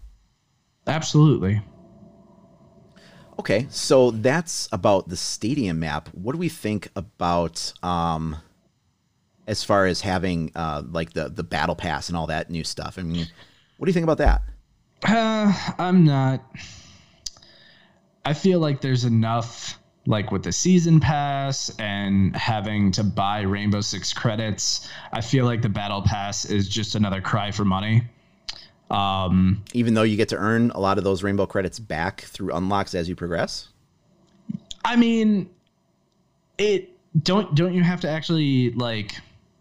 Absolutely. Okay, so that's about the stadium map. What do we think about um, as far as having uh, like the, the battle pass and all that new stuff? I mean, what do you think about that? Uh, I'm not. I feel like there's enough, like with the season pass and having to buy Rainbow Six credits. I feel like the battle pass is just another cry for money. Um, Even though you get to earn a lot of those rainbow credits back through unlocks as you progress? I mean, it don't don't you have to actually like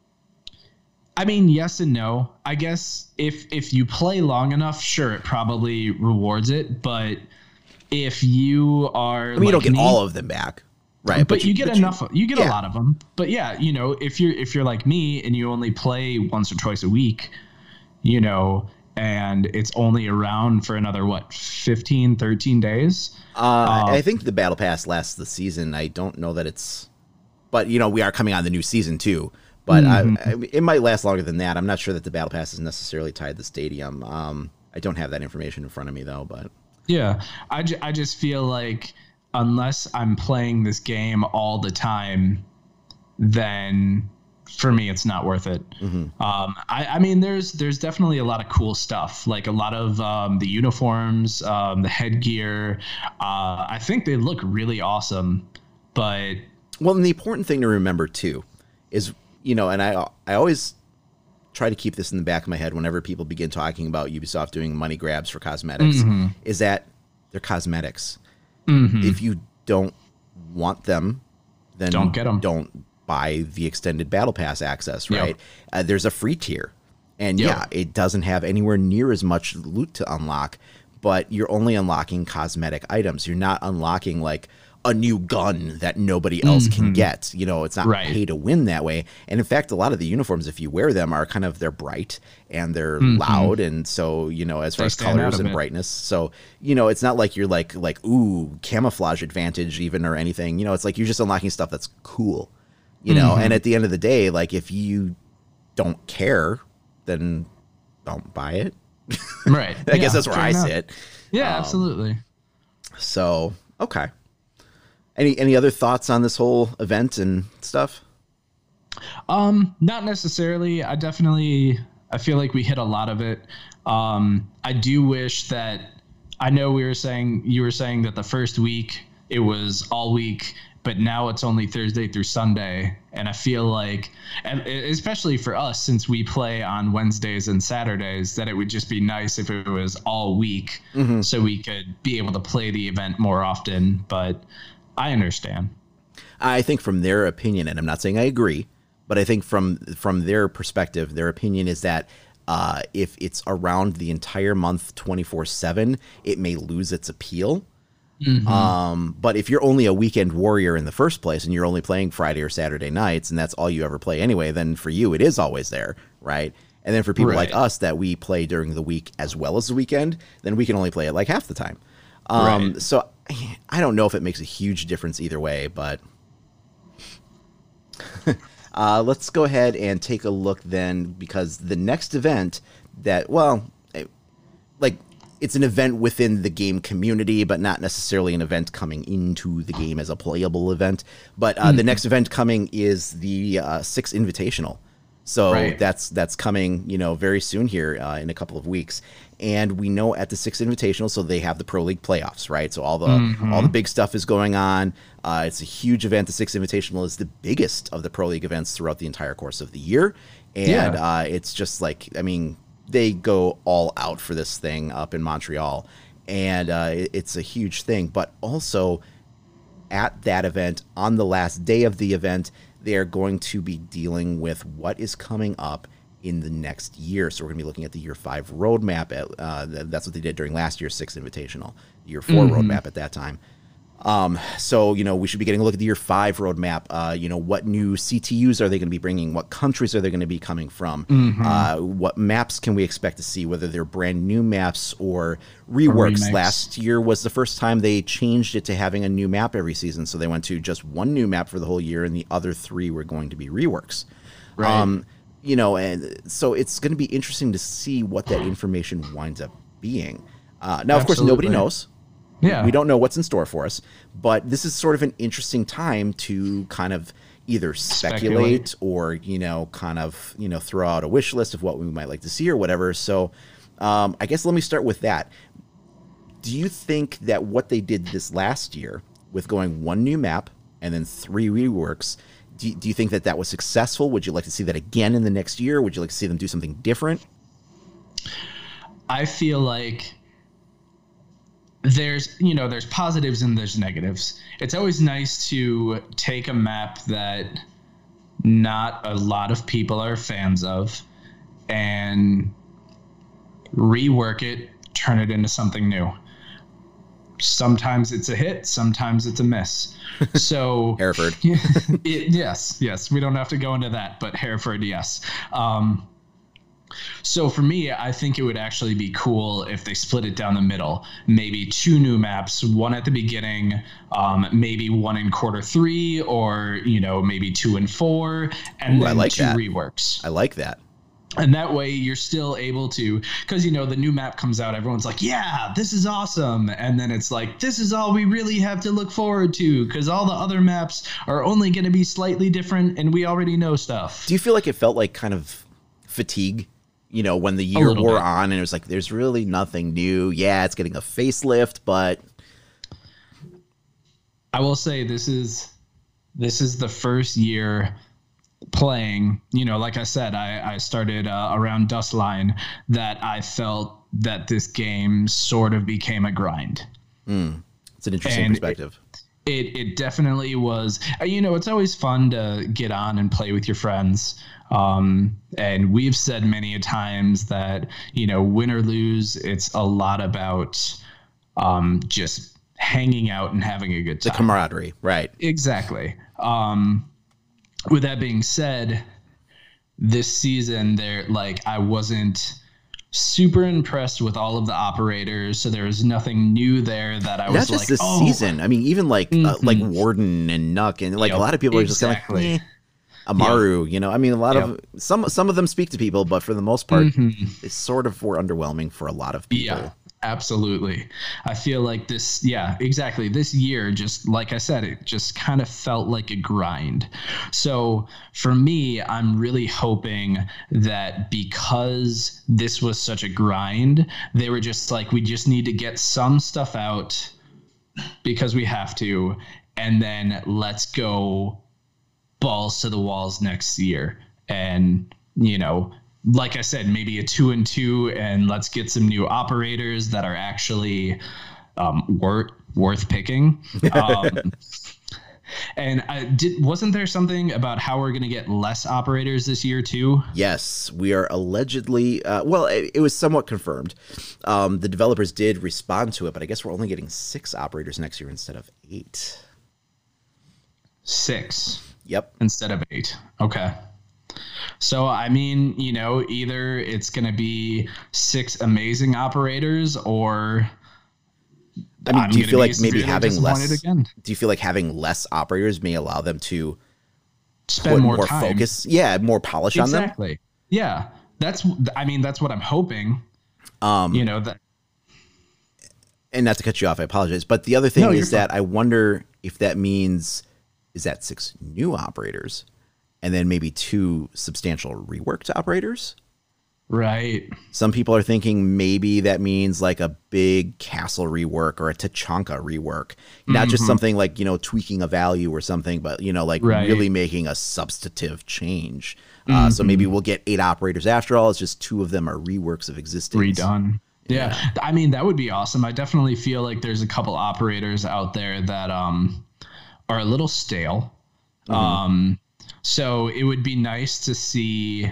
I mean, yes and no. I guess if if you play long enough, sure, it probably rewards it, but if you are I mean, like you don't get me, all of them back. Right, but, but you, you get but enough. You, you get yeah. a lot of them. But yeah, you know, if you're if you're like me and you only play once or twice a week, you know, and it's only around for another, what, fifteen, thirteen days? Uh, uh, I think the Battle Pass lasts the season. I don't know that it's... But, you know, we are coming on the new season, too. But mm-hmm. I, I, it might last longer than that. I'm not sure that the Battle Pass is necessarily tied to the stadium. Um, I don't have that information in front of me, though. But yeah, I, ju- I just feel like unless I'm playing this game all the time, then... for me, it's not worth it. Mm-hmm. Um, I, I mean, there's there's definitely a lot of cool stuff, like a lot of um, the uniforms, um, the headgear. Uh, I think they look really awesome. But well, and the important thing to remember too is, you know, and I I always try to keep this in the back of my head whenever people begin talking about Ubisoft doing money grabs for cosmetics, mm-hmm. is that they're cosmetics. Mm-hmm. If you don't want them, then don't get them. Don't buy the extended battle pass access, right? Yep. Uh, there's a free tier, and yep. yeah, it doesn't have anywhere near as much loot to unlock, but you're only unlocking cosmetic items. You're not unlocking like a new gun that nobody else mm-hmm. can get. You know, it's not right. pay to win that way. And in fact, a lot of the uniforms, if you wear them, are kind of, they're bright and they're mm-hmm. loud. And so, you know, as far they as colors and bit. brightness, so, you know, it's not like you're like, like, ooh, camouflage advantage even or anything. You know, it's like you're just unlocking stuff that's cool. You know, mm-hmm. and at the end of the day, like, if you don't care, then don't buy it. Right. I yeah, guess that's where I enough. sit. Yeah, um, absolutely. So, okay. Any any other thoughts on this whole event and stuff? Um, not necessarily. I definitely, I feel like we hit a lot of it. Um, I do wish that, I know we were saying, you were saying that the first week, it was all week but now it's only Thursday through Sunday. And I feel like, and especially for us, since we play on Wednesdays and Saturdays, that it would just be nice if it was all week, mm-hmm. so we could be able to play the event more often. But I understand. I think from their opinion, and I'm not saying I agree, but I think from from their perspective, their opinion is that uh, if it's around the entire month twenty-four seven, it may lose its appeal. Mm-hmm. Um, but if you're only a weekend warrior in the first place and you're only playing Friday or Saturday nights and that's all you ever play anyway, then for you, it is always there, right? And then for people right. like us that we play during the week as well as the weekend, then we can only play it like half the time. Um, right. So I don't know if it makes a huge difference either way, but uh, let's go ahead and take a look then, because the next event that, well, like, it's an event within the game community, but not necessarily an event coming into the game as a playable event. But uh, mm-hmm. the next event coming is the uh, Six Invitational. So right. that's that's coming, you know, very soon here uh, in a couple of weeks. And we know at the Six Invitational, so they have the Pro League playoffs, right? So all the mm-hmm. all the big stuff is going on. Uh, it's a huge event. The Six Invitational is the biggest of the Pro League events throughout the entire course of the year. And yeah. uh, it's just like, I mean, they go all out for this thing up in Montreal, and uh, it's a huge thing. But also at that event, on the last day of the event, they are going to be dealing with what is coming up in the next year. So we're going to be looking at the year five roadmap. At, uh, that's what they did during last year's Six Invitational, year four mm-hmm. roadmap at that time. Um, so, you know, we should be getting a look at the year five roadmap. Uh, you know, what new C T Us are they going to be bringing? What countries are they going to be coming from? Mm-hmm. Uh, what maps can we expect to see, whether they're brand new maps or reworks? Last year was the first time they changed it to having a new map every season. So they went to just one new map for the whole year, and the other three were going to be reworks. Right. Um, you know, and so it's going to be interesting to see what that information winds up being. Uh, now, Absolutely. Of course, nobody knows. Yeah. We don't know what's in store for us, but this is sort of an interesting time to kind of either speculate, speculate. or, you know, kind of, you know, throw out a wish list of what we might like to see or whatever. So um, I guess let me start with that. Do you think that what they did this last year with going one new map and then three reworks, do, do you think that that was successful? Would you like to see that again in the next year? Would you like to see them do something different? I feel like there's, you know, there's positives and there's negatives. It's always nice to take a map that not a lot of people are fans of and rework it, turn it into something new. Sometimes it's a hit, sometimes it's a miss. So Hereford. it, yes, yes. We don't have to go into that, but Hereford, yes. Um, So for me, I think it would actually be cool if they split it down the middle. Maybe two new maps, one at the beginning, um, maybe one in quarter three, or, you know, maybe two and four, and Ooh, then like two that. reworks. I like that. And that way you're still able to, because, you know, the new map comes out, everyone's like, yeah, this is awesome. And then it's like, this is all we really have to look forward to, because all the other maps are only going to be slightly different and we already know stuff. Do you feel like it felt like kind of fatigue? You know, when the year wore bit. on and it was like, there's really nothing new. Yeah, it's getting a facelift, but I will say this is this is the first year playing, you know, like I said, I, I started uh, around Dustline, that I felt that this game sort of became a grind. Mm, it's an interesting and perspective. It, it, it definitely was. You know, it's always fun to get on and play with your friends. Um, and we've said many a times that, you know, win or lose, it's a lot about um, just hanging out and having a good time. The camaraderie, right. Exactly. Um, with that being said, this season there, like, I wasn't super impressed with all of the operators, so there was nothing new there that I Not was just like, this oh. season. I mean, even like mm-hmm. uh, like Warden and Nuck, and like yep, a lot of people are exactly. just kind of like, eh. Amaru, yep. you know, I mean, a lot yep. of some some of them speak to people, but for the most part, mm-hmm. it's sort of were underwhelming for a lot of people. Yeah, absolutely. I feel like this, yeah, exactly. This year, just like I said, it just kind of felt like a grind. So for me, I'm really hoping that because this was such a grind, they were just like, we just need to get some stuff out because we have to. and then let's go balls to the walls next year. And, you know, like I said, maybe a two and two, and let's get some new operators that are actually um, worth worth picking. Um, and I did wasn't there something about how we're going to get less operators this year too? Yes, we are allegedly. Uh, well, it, it was somewhat confirmed. Um, the developers did respond to it, but I guess we're only getting six operators next year instead of eight. Six. Yep. Instead of eight. Okay. So, I mean, you know, either it's going to be six amazing operators, or I mean, I'm do you feel like maybe severely having less, disappointed again. do you feel like having less operators may allow them to spend put more, more time. focus? Yeah. More polish on them. Exactly. Yeah. That's, I mean, that's what I'm hoping. Um, you know, that. And not to cut you off, I apologize. But the other thing No, is you're that fine. I wonder if that means, is that six new operators and then maybe two substantial reworked operators? Right. Some people are thinking maybe that means like a big castle rework or a Tachanka rework, not Mm-hmm. just something like, you know, tweaking a value or something, but, you know, like Right. really making a substantive change. Uh, Mm-hmm. so maybe we'll get eight operators after all. It's just two of them are reworks of existing. Redone. Yeah. I mean, that would be awesome. I definitely feel like there's a couple operators out there that um are a little stale. Mm-hmm. Um, so it would be nice to see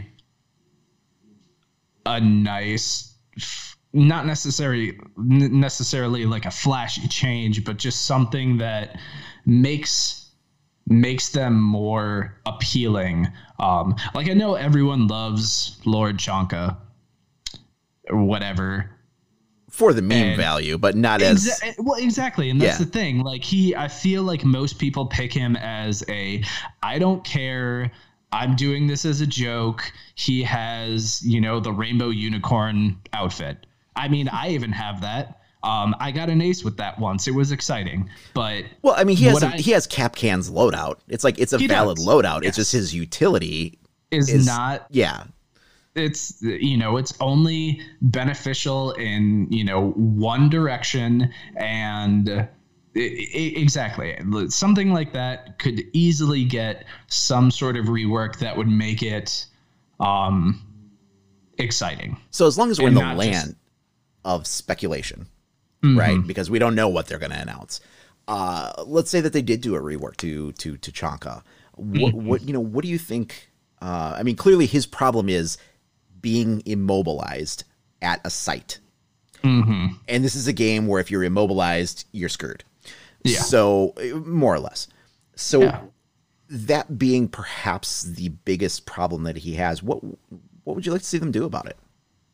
a nice, not necessarily necessarily like a flashy change, but just something that makes makes them more appealing. Um, like I know everyone loves Lord Chanka or whatever. For the meme And- value, but not as... Exa- well, exactly, and that's Yeah. the thing. Like he, I feel like most people pick him as a, I don't care. I'm doing this as a joke. He has, you know, the rainbow unicorn outfit. I mean, I even have that. Um, I got an ace with that once. It was exciting, but Well, I mean, he has what a, I- he has Capcan's loadout. It's like it's a He valid does. loadout. It's Yes. just his utility is, is not. Yeah, It's, you know, it's only beneficial in, you know, one direction, and I- I- exactly something like that could easily get some sort of rework that would make it um exciting. so as long as we're And in the not land just- of speculation, Mm-hmm. right? Because we don't know what they're going to announce. Uh, let's say that they did do a rework to to to Chanka. What Mm-hmm. what you know? What do you think? Uh, I mean, clearly his problem is being immobilized at a site. Mm-hmm. And this is a game where if you're immobilized, you're screwed. Yeah. So more or less. So Yeah. that being perhaps the biggest problem that he has, what what would you like to see them do about it?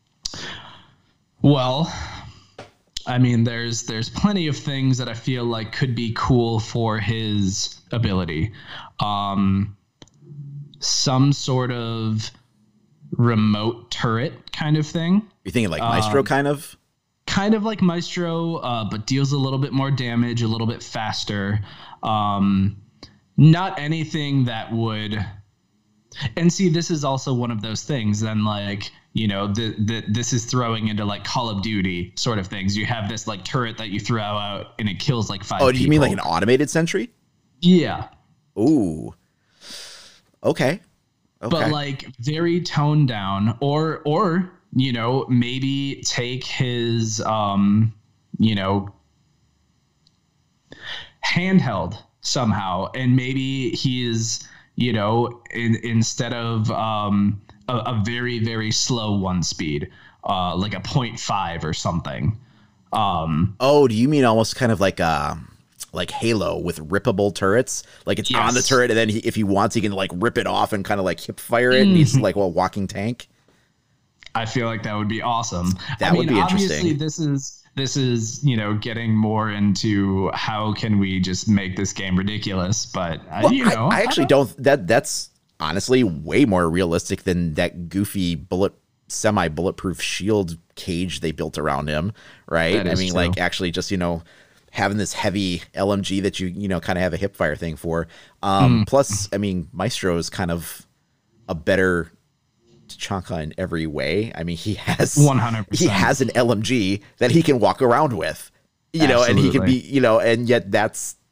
Well, I mean, there's there's plenty of things that I feel like could be cool for his ability. Um, some sort of remote turret kind of thing. You're thinking like Maestro Um, kind of? Kind of like Maestro, uh, but deals a little bit more damage, a little bit faster. Um, not anything that would... And see, this is also one of those things, then, like, you know, the, the, this is throwing into, like, Call of Duty sort of things. You have this, like, turret that you throw out, and it kills, like, five Oh, do you mean like an people. automated sentry? Yeah. Ooh. Okay. Okay. But like very toned down, or or you know, maybe take his um you know handheld somehow, and maybe he is, you know, in, instead of um a, a very very slow one speed, uh like a point five or something. Um oh, do you mean almost kind of like uh like Halo with rippable turrets? Like it's on the Yes. turret, and then he, if he wants, he can like rip it off and kind of like hip fire it, and he's like a walking tank. I feel like that would be awesome. That I mean, would be obviously interesting. this is this is, you know, getting more into how can we just make this game ridiculous, but I, Well, you know, I, I actually don't. That that's honestly way more realistic than that goofy bullet semi bulletproof shield cage they built around him. Right? That I is mean, true. like actually just you know having this heavy L M G that you you know kind of have a hip fire thing for. Um, Mm. Plus, I mean, Maestro is kind of a better Tachanka in every way. I mean, he has one hundred percent. he has an L M G that he can walk around with, you know, and he can be, Absolutely. you know, and yet that's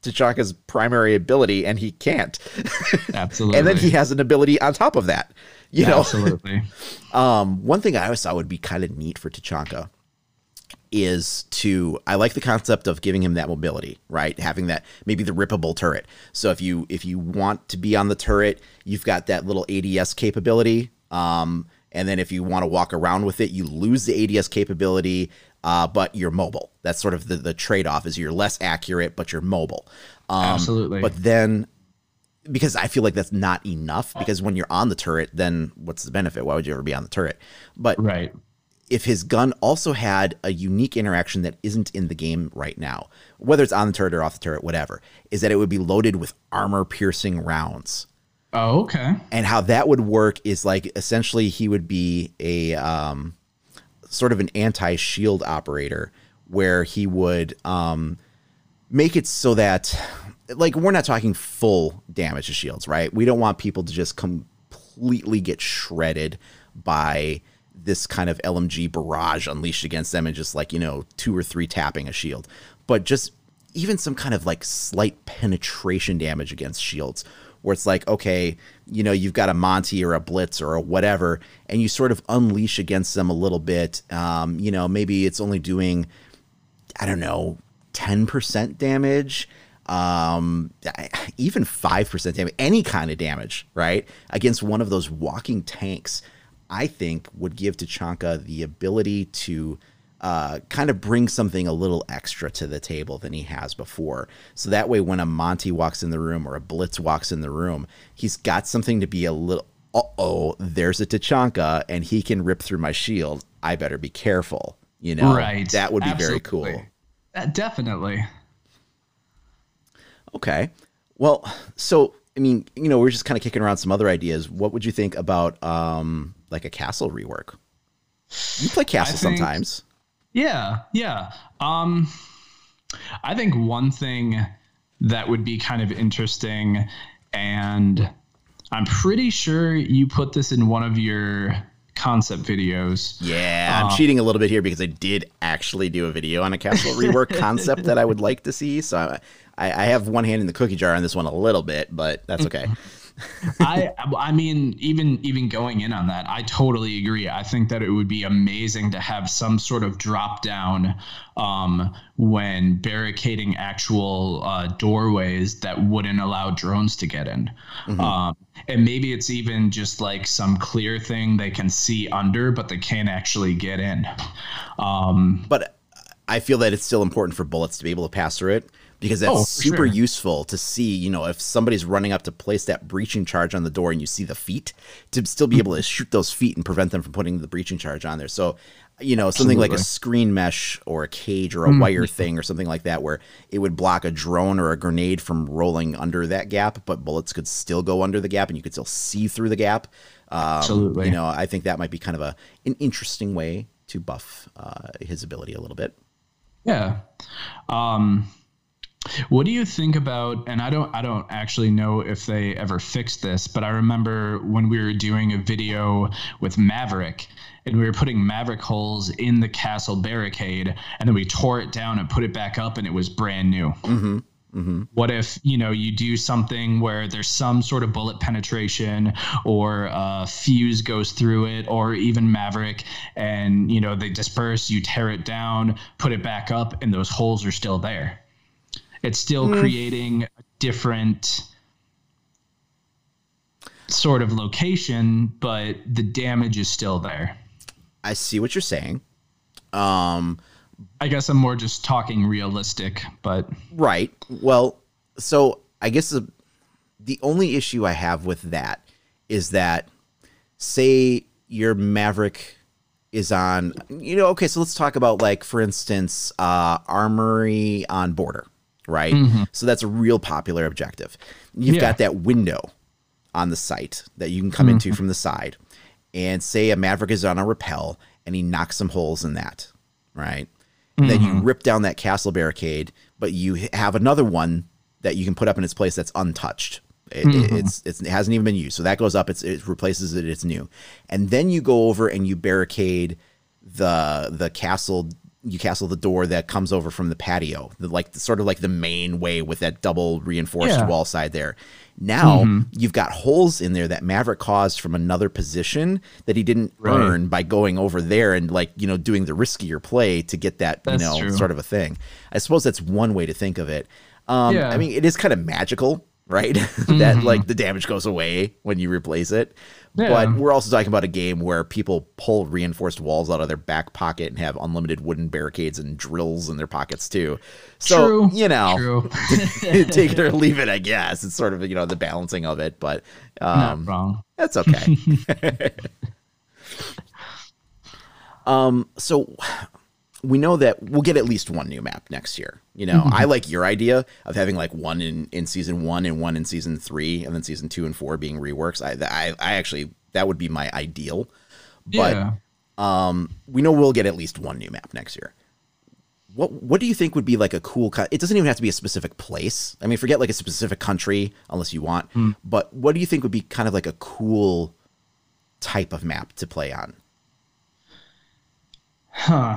Tachanka's primary ability, and he can't. Absolutely. And then he has an ability on top of that. You know, absolutely. um, one thing I always thought would be kind of neat for Tachanka is to, I like the concept of giving him that mobility, right? Having that, maybe the rippable turret. So if you if you want to be on the turret, you've got that little A D S capability. Um, and then if you want to walk around with it, you lose the A D S capability, uh, but you're mobile. That's sort of the, the trade-off, is you're less accurate, but you're mobile. Um, Absolutely. But then, because I feel like that's not enough, because when you're on the turret, then what's the benefit? Why would you ever be on the turret? But right. if his gun also had a unique interaction that isn't in the game right now, whether it's on the turret or off the turret, whatever, is that it would be loaded with armor-piercing rounds. Oh, okay. And how that would work is like, essentially he would be a um, sort of an anti-shield operator, where he would um, make it so that, like, we're not talking full damage to shields, right? We don't want people to just completely get shredded by this kind of L M G barrage unleashed against them and just, like, you know, two or three tapping a shield, but just even some kind of like slight penetration damage against shields, where it's like, okay, you know, you've got a Monty or a Blitz or a whatever, and you sort of unleash against them a little bit. Um, you know, maybe it's only doing, I don't know, ten percent damage, um, even five percent damage, any kind of damage, right? Against one of those walking tanks, I think would give Tachanka the ability to uh, kind of bring something a little extra to the table than he has before. So that way, when a Monty walks in the room or a Blitz walks in the room, he's got something to be a little, uh-oh, there's a Tachanka and he can rip through my shield. I better be careful. You know, right. That would be Absolutely. very cool. Uh, definitely. Okay. Well, so, I mean, you know, we're just kind of kicking around some other ideas. What would you think about, um, like a Castle rework? You play Castle think, sometimes. Yeah, yeah. Um, I think one thing that would be kind of interesting, and I'm pretty sure you put this in one of your concept videos. Yeah, I'm um, cheating a little bit here because I did actually do a video on a Castle rework concept that I would like to see. So I, I have one hand in the cookie jar on this one a little bit, but that's okay. I I mean, even even going in on that, I totally agree. I think that it would be amazing to have some sort of drop down um, when barricading actual uh, doorways that wouldn't allow drones to get in. Mm-hmm. Um, and maybe it's even just like some clear thing they can see under, but they can't actually get in. Um, but I feel that it's still important for bullets to be able to pass through it, because that's oh, super sure. useful to see, you know, if somebody's running up to place that breaching charge on the door and you see the feet, to still be able to shoot those feet and prevent them from putting the breaching charge on there. So, you know, something Absolutely. like a screen mesh or a cage or a mm-hmm. wire thing or something like that, where it would block a drone or a grenade from rolling under that gap, but bullets could still go under the gap and you could still see through the gap. Um, Absolutely. You know, I think that might be kind of a an interesting way to buff uh, his ability a little bit. Yeah. Um, what do you think about, and I don't I don't actually know if they ever fixed this, but I remember when we were doing a video with Maverick and we were putting Maverick holes in the castle barricade, and then we tore it down and put it back up and it was brand new. Mm-hmm. Mm-hmm. What if, you know, you do something where there's some sort of bullet penetration or uh, fuse goes through it, or even Maverick, and, you know, they disperse, you tear it down, put it back up, and those holes are still there. It's still mm. creating a different sort of location, but the damage is still there. I see what you're saying. Um, I guess I'm more just talking realistic, but right. Well, so I guess the, the only issue I have with that is that, say your Maverick is on, you know, okay, so let's talk about, like, for instance, uh, Armory on Border, right? Mm-hmm. So that's a real popular objective. You've yeah. got that window on the site that you can come mm-hmm. into from the side, and say a Maverick is on a rappel and he knocks some holes in that, right? Mm-hmm. Then you rip down that castle barricade, but you have another one that you can put up in its place that's untouched. It, mm-hmm. it's, it's, it hasn't even been used. So that goes up, it's, it replaces it, it's new. And then you go over and you barricade the the castle you castle the door that comes over from the patio, the, like sort of like the main way with that double reinforced yeah. wall side there. Now mm-hmm. you've got holes in there that Maverick caused from another position that he didn't right. earn by going over there and like, you know, doing the riskier play to get that, that's you know, true. Sort of a thing. I suppose that's one way to think of it. Um, yeah. I mean, it is kind of magical, right? Mm-hmm. that like the damage goes away when you replace it. Yeah. But we're also talking about a game where people pull reinforced walls out of their back pocket and have unlimited wooden barricades and drills in their pockets too. So, True. you know, True. take it or leave it, I guess. It's sort of, you know, the balancing of it, but um, not wrong. That's okay. um, so we know that we'll get at least one new map next year. You know, mm-hmm. I like your idea of having like one in, in season one and one in season three, and then season two and four being reworks. I, I, I actually, that would be my ideal. But yeah. um, we know we'll get at least one new map next year. What what do you think would be like a cool? Co- it doesn't even have to be a specific place. I mean, forget like a specific country unless you want. Mm. But what do you think would be kind of like a cool type of map to play on? Huh.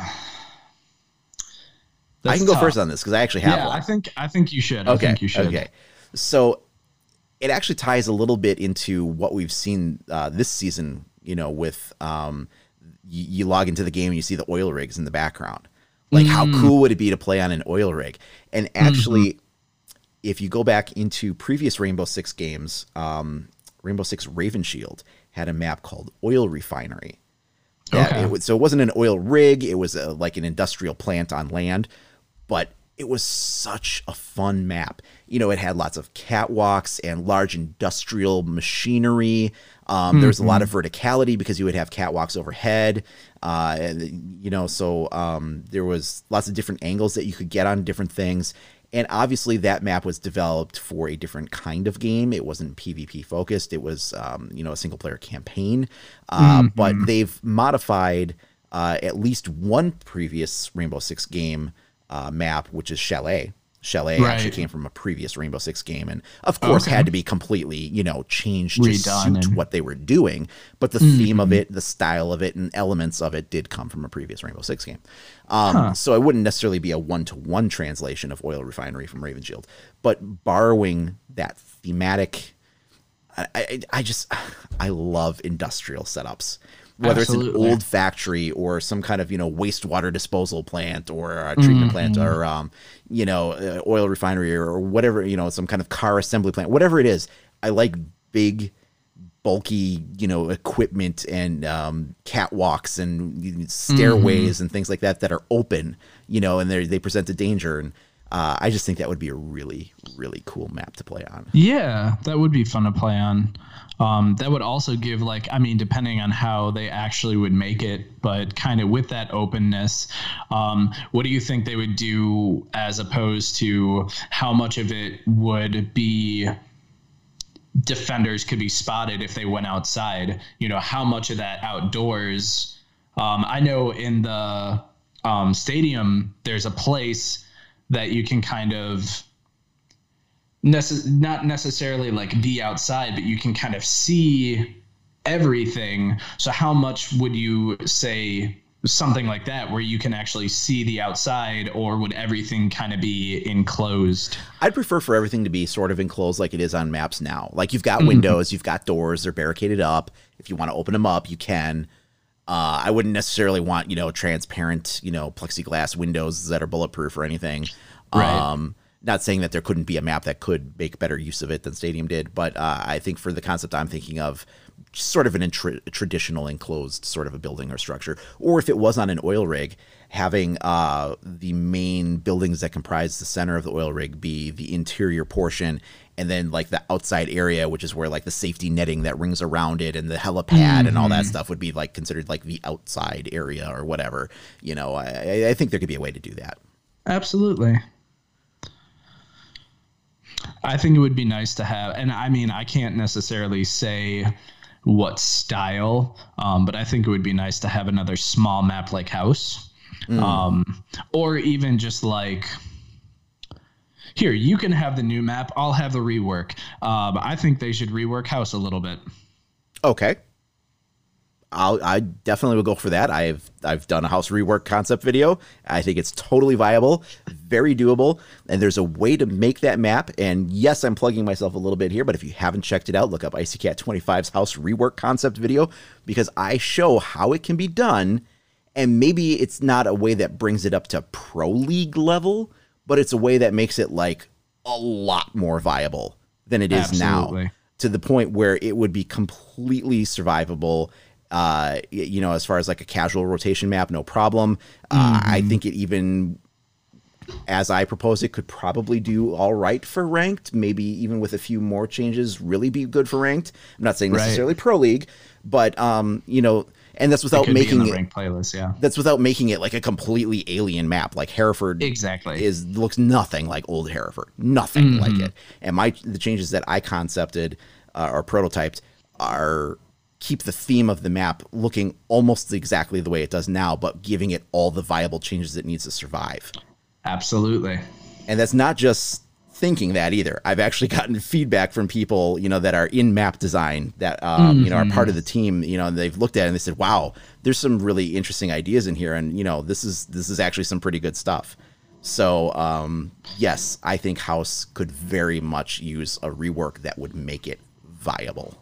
That's I can go tough. first on this because I actually have yeah, one. I think I think you should. Okay. I think you should. Okay. So it actually ties a little bit into what we've seen uh, this season, you know, with um, you, you log into the game and you see the oil rigs in the background. Like, mm. how cool would it be to play on an oil rig? And actually, mm-hmm. if you go back into previous Rainbow Six games, um, Rainbow Six Raven Shield had a map called Oil Refinery. Okay. It was, so it wasn't an oil rig. It was a, like an industrial plant on land. But it was such a fun map. You know, it had lots of catwalks and large industrial machinery. Um, mm-hmm. There was a lot of verticality because you would have catwalks overhead. Uh, and, you know, so um, there was lots of different angles that you could get on different things. And obviously that map was developed for a different kind of game. It wasn't PvP focused. It was, um, you know, a single player campaign. Uh, mm-hmm. But they've modified uh, at least one previous Rainbow Six game Uh, map, which is Chalet. Chalet right. actually came from a previous Rainbow Six game, and of course okay. had to be completely, you know, changed to Redone suit and... what they were doing. But the mm-hmm. theme of it, the style of it, and elements of it did come from a previous Rainbow Six game. Um, huh. So it wouldn't necessarily be a one-to-one translation of Oil Refinery from Raven Shield, but borrowing that thematic. I, I, I just, I love industrial setups. Whether Absolutely. It's an old factory or some kind of, you know, wastewater disposal plant or a treatment mm-hmm. plant or, um, you know, uh, oil refinery or whatever, you know, some kind of car assembly plant, whatever it is. I like big, bulky, you know, equipment and um, catwalks and stairways mm-hmm. and things like that that are open, you know, and they they present a danger. And uh, I just think that would be a really, really cool map to play on. Yeah, that would be fun to play on. Um, that would also give, like, I mean, depending on how they actually would make it, but kind of with that openness, um, what do you think they would do as opposed to how much of it would be defenders could be spotted if they went outside? You know, how much of that outdoors? Um, I know in the um, stadium, there's a place that you can kind of Nece- not necessarily like be outside, but you can kind of see everything. So how much would you say something like that where you can actually see the outside, or would everything kind of be enclosed? I'd prefer for everything to be sort of enclosed like it is on maps now. Like you've got mm-hmm. windows, you've got doors, they're barricaded up. If you want to open them up, you can. Uh, I wouldn't necessarily want, you know, transparent, you know, plexiglass windows that are bulletproof or anything. Right. Um, Not saying that there couldn't be a map that could make better use of it than Stadium did, but uh, I think for the concept I'm thinking of, sort of an intr- traditional enclosed sort of a building or structure, or if it was on an oil rig, having uh, the main buildings that comprise the center of the oil rig be the interior portion, and then like the outside area, which is where like the safety netting that rings around it and the helipad mm-hmm. and all that stuff would be like considered like the outside area or whatever. You know, I, I think there could be a way to do that. Absolutely. I think it would be nice to have, and I mean, I can't necessarily say what style, um, but I think it would be nice to have another small map like House, mm. um, or even just like, here, you can have the new map, I'll have the rework. Um, I think they should rework House a little bit. Okay. I'll, I definitely will go for that. I've I've done a house rework concept video. I think it's totally viable, very doable, and there's a way to make that map. And yes, I'm plugging myself a little bit here, but if you haven't checked it out, look up Icy Cat twenty-five's house rework concept video, because I show how it can be done. And maybe it's not a way that brings it up to Pro League level, but it's a way that makes it like a lot more viable than it is Absolutely. now, to the point where it would be completely survivable. Uh, you know, as far as like a casual rotation map, no problem. Uh, mm-hmm. I think it even, as I propose it, could probably do all right for ranked, maybe even with a few more changes, really be good for ranked. I'm not saying necessarily right. Pro League, but, um, you know, and that's without it making be in the it ranked playlist, yeah. That's without making it like a completely alien map. Like Hereford exactly is looks nothing like old Hereford, nothing mm-hmm. like it. And my the changes that I concepted uh, or prototyped are keep the theme of the map looking almost exactly the way it does now, but giving it all the viable changes it needs to survive. Absolutely. And that's not just thinking that either. I've actually gotten feedback from people, you know, that are in map design that, um, mm-hmm. you know, are part of the team, you know, and they've looked at it and they said, wow, there's some really interesting ideas in here. And, you know, this is, this is actually some pretty good stuff. So, um, yes, I think House could very much use a rework that would make it viable.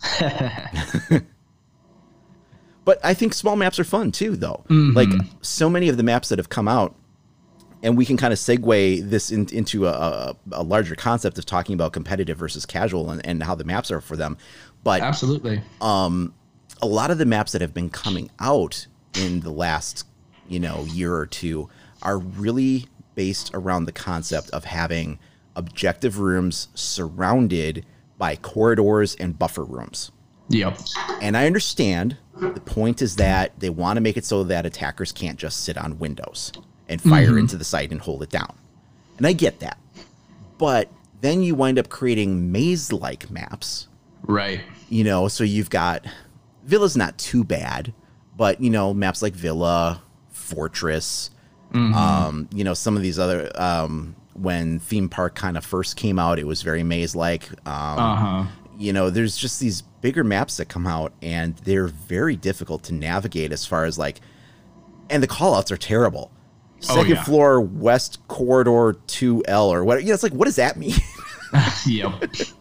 But I think small maps are fun too, though. Mm-hmm. Like so many of the maps that have come out, and we can kind of segue this in, into a, a larger concept of talking about competitive versus casual and, and how the maps are for them. But absolutely, um, a lot of the maps that have been coming out in the last, you know, year or two are really based around the concept of having objective rooms surrounded by corridors and buffer rooms. Yep. And I understand the point is that they want to make it so that attackers can't just sit on windows and fire mm-hmm. into the site and hold it down. And I get that. But then you wind up creating maze-like maps. Right. You know, so you've got... Villa's not too bad, but, you know, maps like Villa, Fortress, mm-hmm. um, you know, some of these other... Um, when Theme Park kind of first came out, it was very maze-like. Um, uh-huh. You know, there's just these bigger maps that come out, and they're very difficult to navigate as far as, like... And the call-outs are terrible. Second oh, yeah. floor, West Corridor two L, or what? Yeah, it's like, what does that mean? Yep.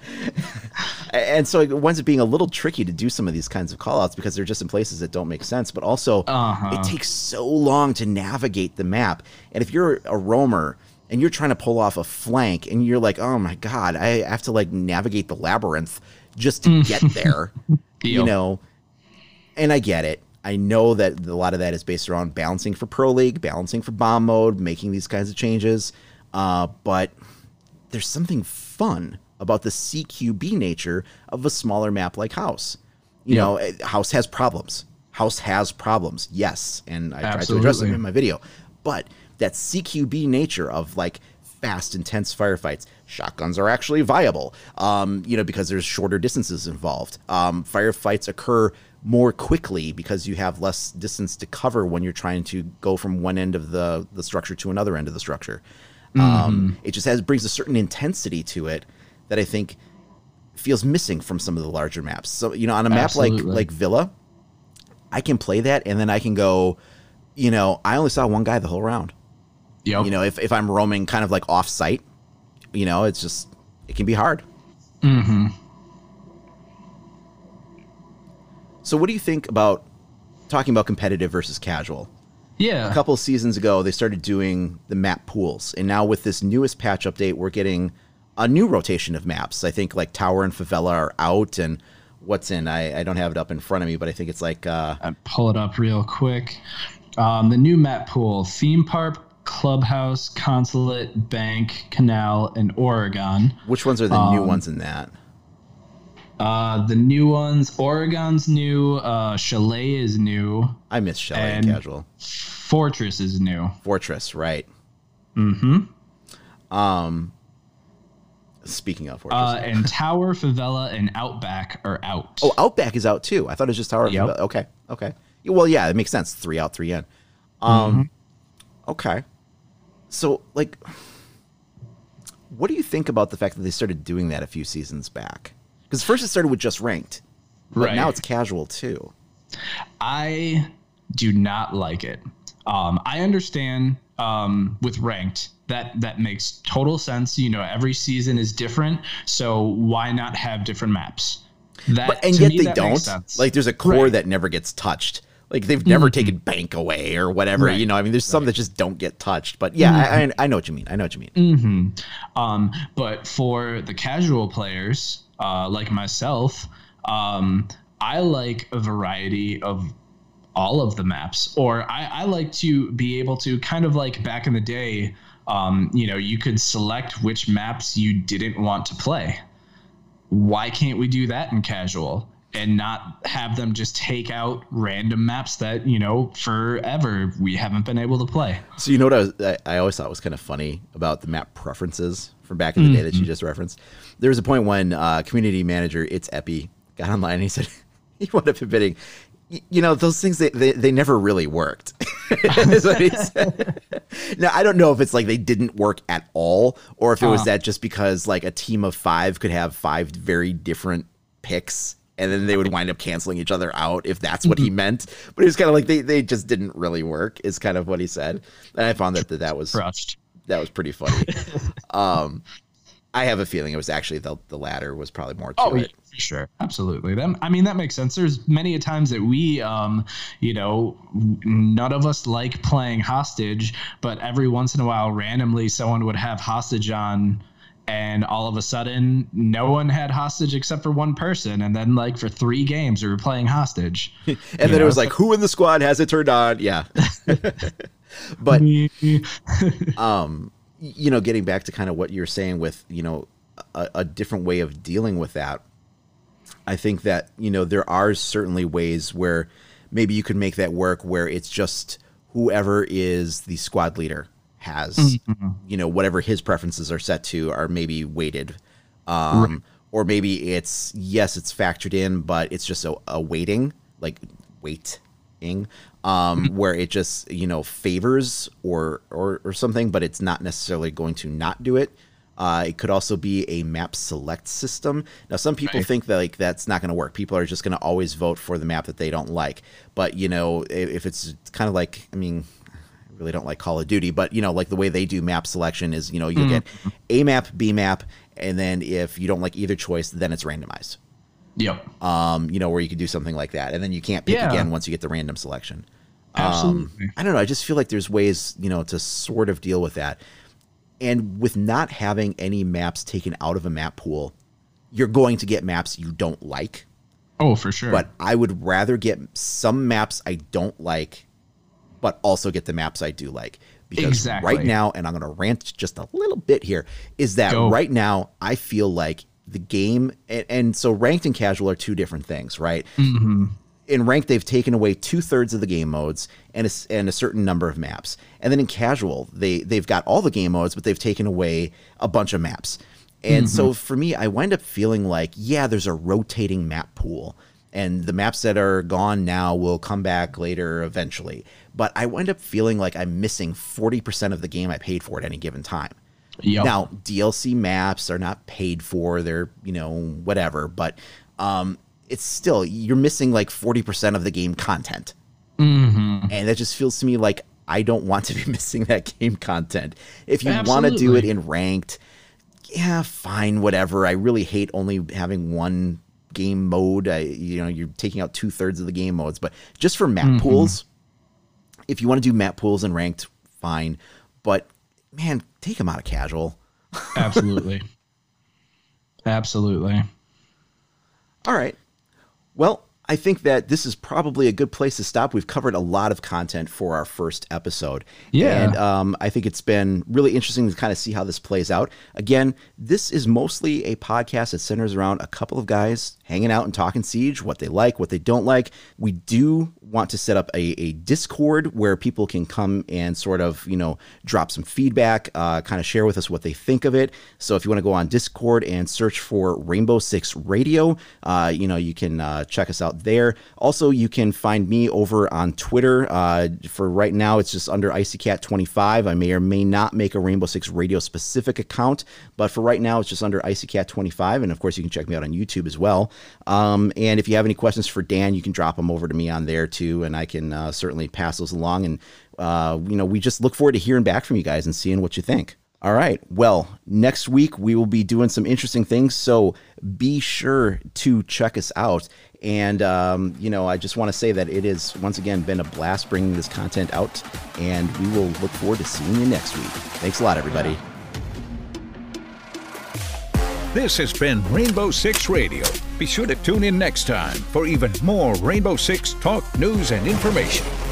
And so it winds up being a little tricky to do some of these kinds of call-outs because they're just in places that don't make sense. But also, uh-huh. it takes so long to navigate the map. And if you're a roamer and you're trying to pull off a flank and you're like, oh my God, I have to like navigate the labyrinth just to get there, you know, and I get it. I know that a lot of that is based around balancing for Pro League, balancing for bomb mode, making these kinds of changes. Uh, but there's something fun about the C Q B nature of a smaller map like House. You yeah. know, House has problems. House has problems, yes. And I Absolutely. tried to address them in my video. But that C Q B nature of like fast, intense firefights, shotguns are actually viable, um, you know, because there's shorter distances involved. Um, firefights occur more quickly because you have less distance to cover when you're trying to go from one end of the, the structure to another end of the structure. Mm-hmm. Um, it just has brings a certain intensity to it that I think feels missing from some of the larger maps. So, you know, on a map Absolutely. like like Villa, I can play that and then I can go, you know, I only saw one guy the whole round. Yep. You know, if, if I'm roaming kind of like off site, you know, it's just, it can be hard. Mm-hmm. So what do you think about talking about competitive versus casual? Yeah. A couple of seasons ago, they started doing the map pools. And now with this newest patch update, we're getting a new rotation of maps. I think like Tower and Favela are out. And what's in? I, I don't have it up in front of me, but I think it's like... Uh, I'll pull it up real quick. Um, the new map pool, Theme Park, Clubhouse, Consulate, Bank, Canal, and Oregon. Which ones are the um, new ones in that? Uh, the new ones, Oregon's new, uh, Chalet is new. I miss Chalet and Casual. Fortress is new. Fortress, right. Mm-hmm. Um, speaking of Fortress. Uh, and Tower, Favela, and Outback are out. Oh, Outback is out too. I thought it was just Tower. Yep. Favela. Okay, okay. Well, yeah, it makes sense. Three out, three in. Um, mm-hmm. Okay. So, like, what do you think about the fact that they started doing that a few seasons back? Because first it started with just ranked, but right. now it's casual too. I do not like it. Um, I understand um, with ranked that that makes total sense. You know, every season is different, so why not have different maps? That, but, and yet me, they don't. Like, there's a core right. that never gets touched. Like, they've never mm-hmm. taken bank away or whatever. Right. You know, I mean, there's some right. that just don't get touched. But yeah, mm-hmm. I, I know what you mean. I know what you mean. Mm-hmm. Um, but for the casual players, uh, like myself, um, I like a variety of all of the maps, or I, I like to be able to kind of like back in the day, um, you know, you could select which maps you didn't want to play. Why can't we do that in casual and not have them just take out random maps that, you know, forever we haven't been able to play? So, you know what I, was, I, I always thought was kind of funny about the map preferences from back in the mm-hmm. day that you just referenced? There was a point when uh, community manager, It's Epi, got online and he said, he wound up admitting, you know, those things, they, they, they never really worked. Is what he said. Now, I don't know if it's like they didn't work at all, or if it was uh, that just because like a team of five could have five very different picks and then they would wind up canceling each other out, if that's what he meant. But it was kind of like they, they just didn't really work, is kind of what he said. And I found that that, that was crushed. That was pretty funny. um, I have a feeling it was actually the, the latter was probably more to oh, it. Yeah, for sure. Absolutely. That, I mean, that makes sense. There's many a times that we, um, you know, none of us like playing hostage, but every once in a while, randomly, someone would have hostage on, and all of a sudden, no one had hostage except for one person. And then, like, for three games, we were playing hostage. and then know? it was like, who in the squad has it turned on? Yeah. But, um, you know, getting back to kind of what you're saying with, you know, a, a different way of dealing with that, I think that, you know, there are certainly ways where maybe you could make that work where it's just whoever is the squad leader has, mm-hmm. you know, whatever his preferences are set to are maybe weighted. Um, right. Or maybe it's, yes, it's factored in, but it's just a, a weighting, like weighting. Um, where it just, you know, favors or, or, or something, but it's not necessarily going to not do it. Uh, it could also be a map select system. Now, some people right. think that like that's not going to work. People are just going to always vote for the map that they don't like. But, you know, if, if it's kind of like, I mean, I really don't like Call of Duty, but, you know, like the way they do map selection is, you know, you mm-hmm. get A map, B map, and then if you don't like either choice, then it's randomized. Yep. Um, you know, where you could do something like that. And then you can't pick yeah. again once you get the random selection. Absolutely. Um, I don't know. I just feel like there's ways, you know, to sort of deal with that. And with not having any maps taken out of a map pool, you're going to get maps you don't like. Oh, for sure. But I would rather get some maps I don't like, but also get the maps I do like. Because exactly. right now, and I'm going to rant just a little bit here, is that Go. right now I feel like the game, and, and so ranked and casual are two different things, right? Mm-hmm. In ranked, they've taken away two thirds of the game modes and a, and a certain number of maps. And then in casual, they, they've got all the game modes, but they've taken away a bunch of maps. And mm-hmm. so for me, I wind up feeling like, yeah, there's a rotating map pool. And the maps that are gone now will come back later eventually. But I wind up feeling like I'm missing forty percent of the game I paid for at any given time. Yep. Now, D L C maps are not paid for. They're, you know, whatever. But um, it's still, you're missing like forty percent of the game content. Mm-hmm. And that just feels to me like I don't want to be missing that game content. If you want to do it in ranked, yeah, fine, whatever. I really hate only having one game mode. I, you know, you're taking out two thirds of the game modes. But just for map mm-hmm. pools, if you want to do map pools and ranked, fine. But man, take them out of casual. Absolutely. Absolutely. All right. Well, I think that this is probably a good place to stop. We've covered a lot of content for our first episode. Yeah. And um, I think it's been really interesting to kind of see how this plays out. Again, this is mostly a podcast that centers around a couple of guys hanging out and talking Siege, what they like, what they don't like. We do want to set up a, a Discord where people can come and sort of, you know, drop some feedback, uh, kind of share with us what they think of it. So if you want to go on Discord and search for Rainbow Six Radio, uh, you know, you can uh, check us out there. Also, you can find me over on Twitter. Uh, for right now, it's just under Icy Cat twenty-five. I may or may not make a Rainbow Six Radio specific account, but for right now, it's just under Icy Cat twenty-five. And of course, you can check me out on YouTube as well. Um, and if you have any questions for Dan, you can drop them over to me on there too, and I can uh, certainly pass those along. And uh, you know, we just look forward to hearing back from you guys and seeing what you think. All right. Well, next week we will be doing some interesting things, so be sure to check us out. And, um, you know, I just want to say that it has, once again, been a blast bringing this content out, and we will look forward to seeing you next week. Thanks a lot, everybody. This has been Rainbow Six Radio. Be sure to tune in next time for even more Rainbow Six talk, news, and information.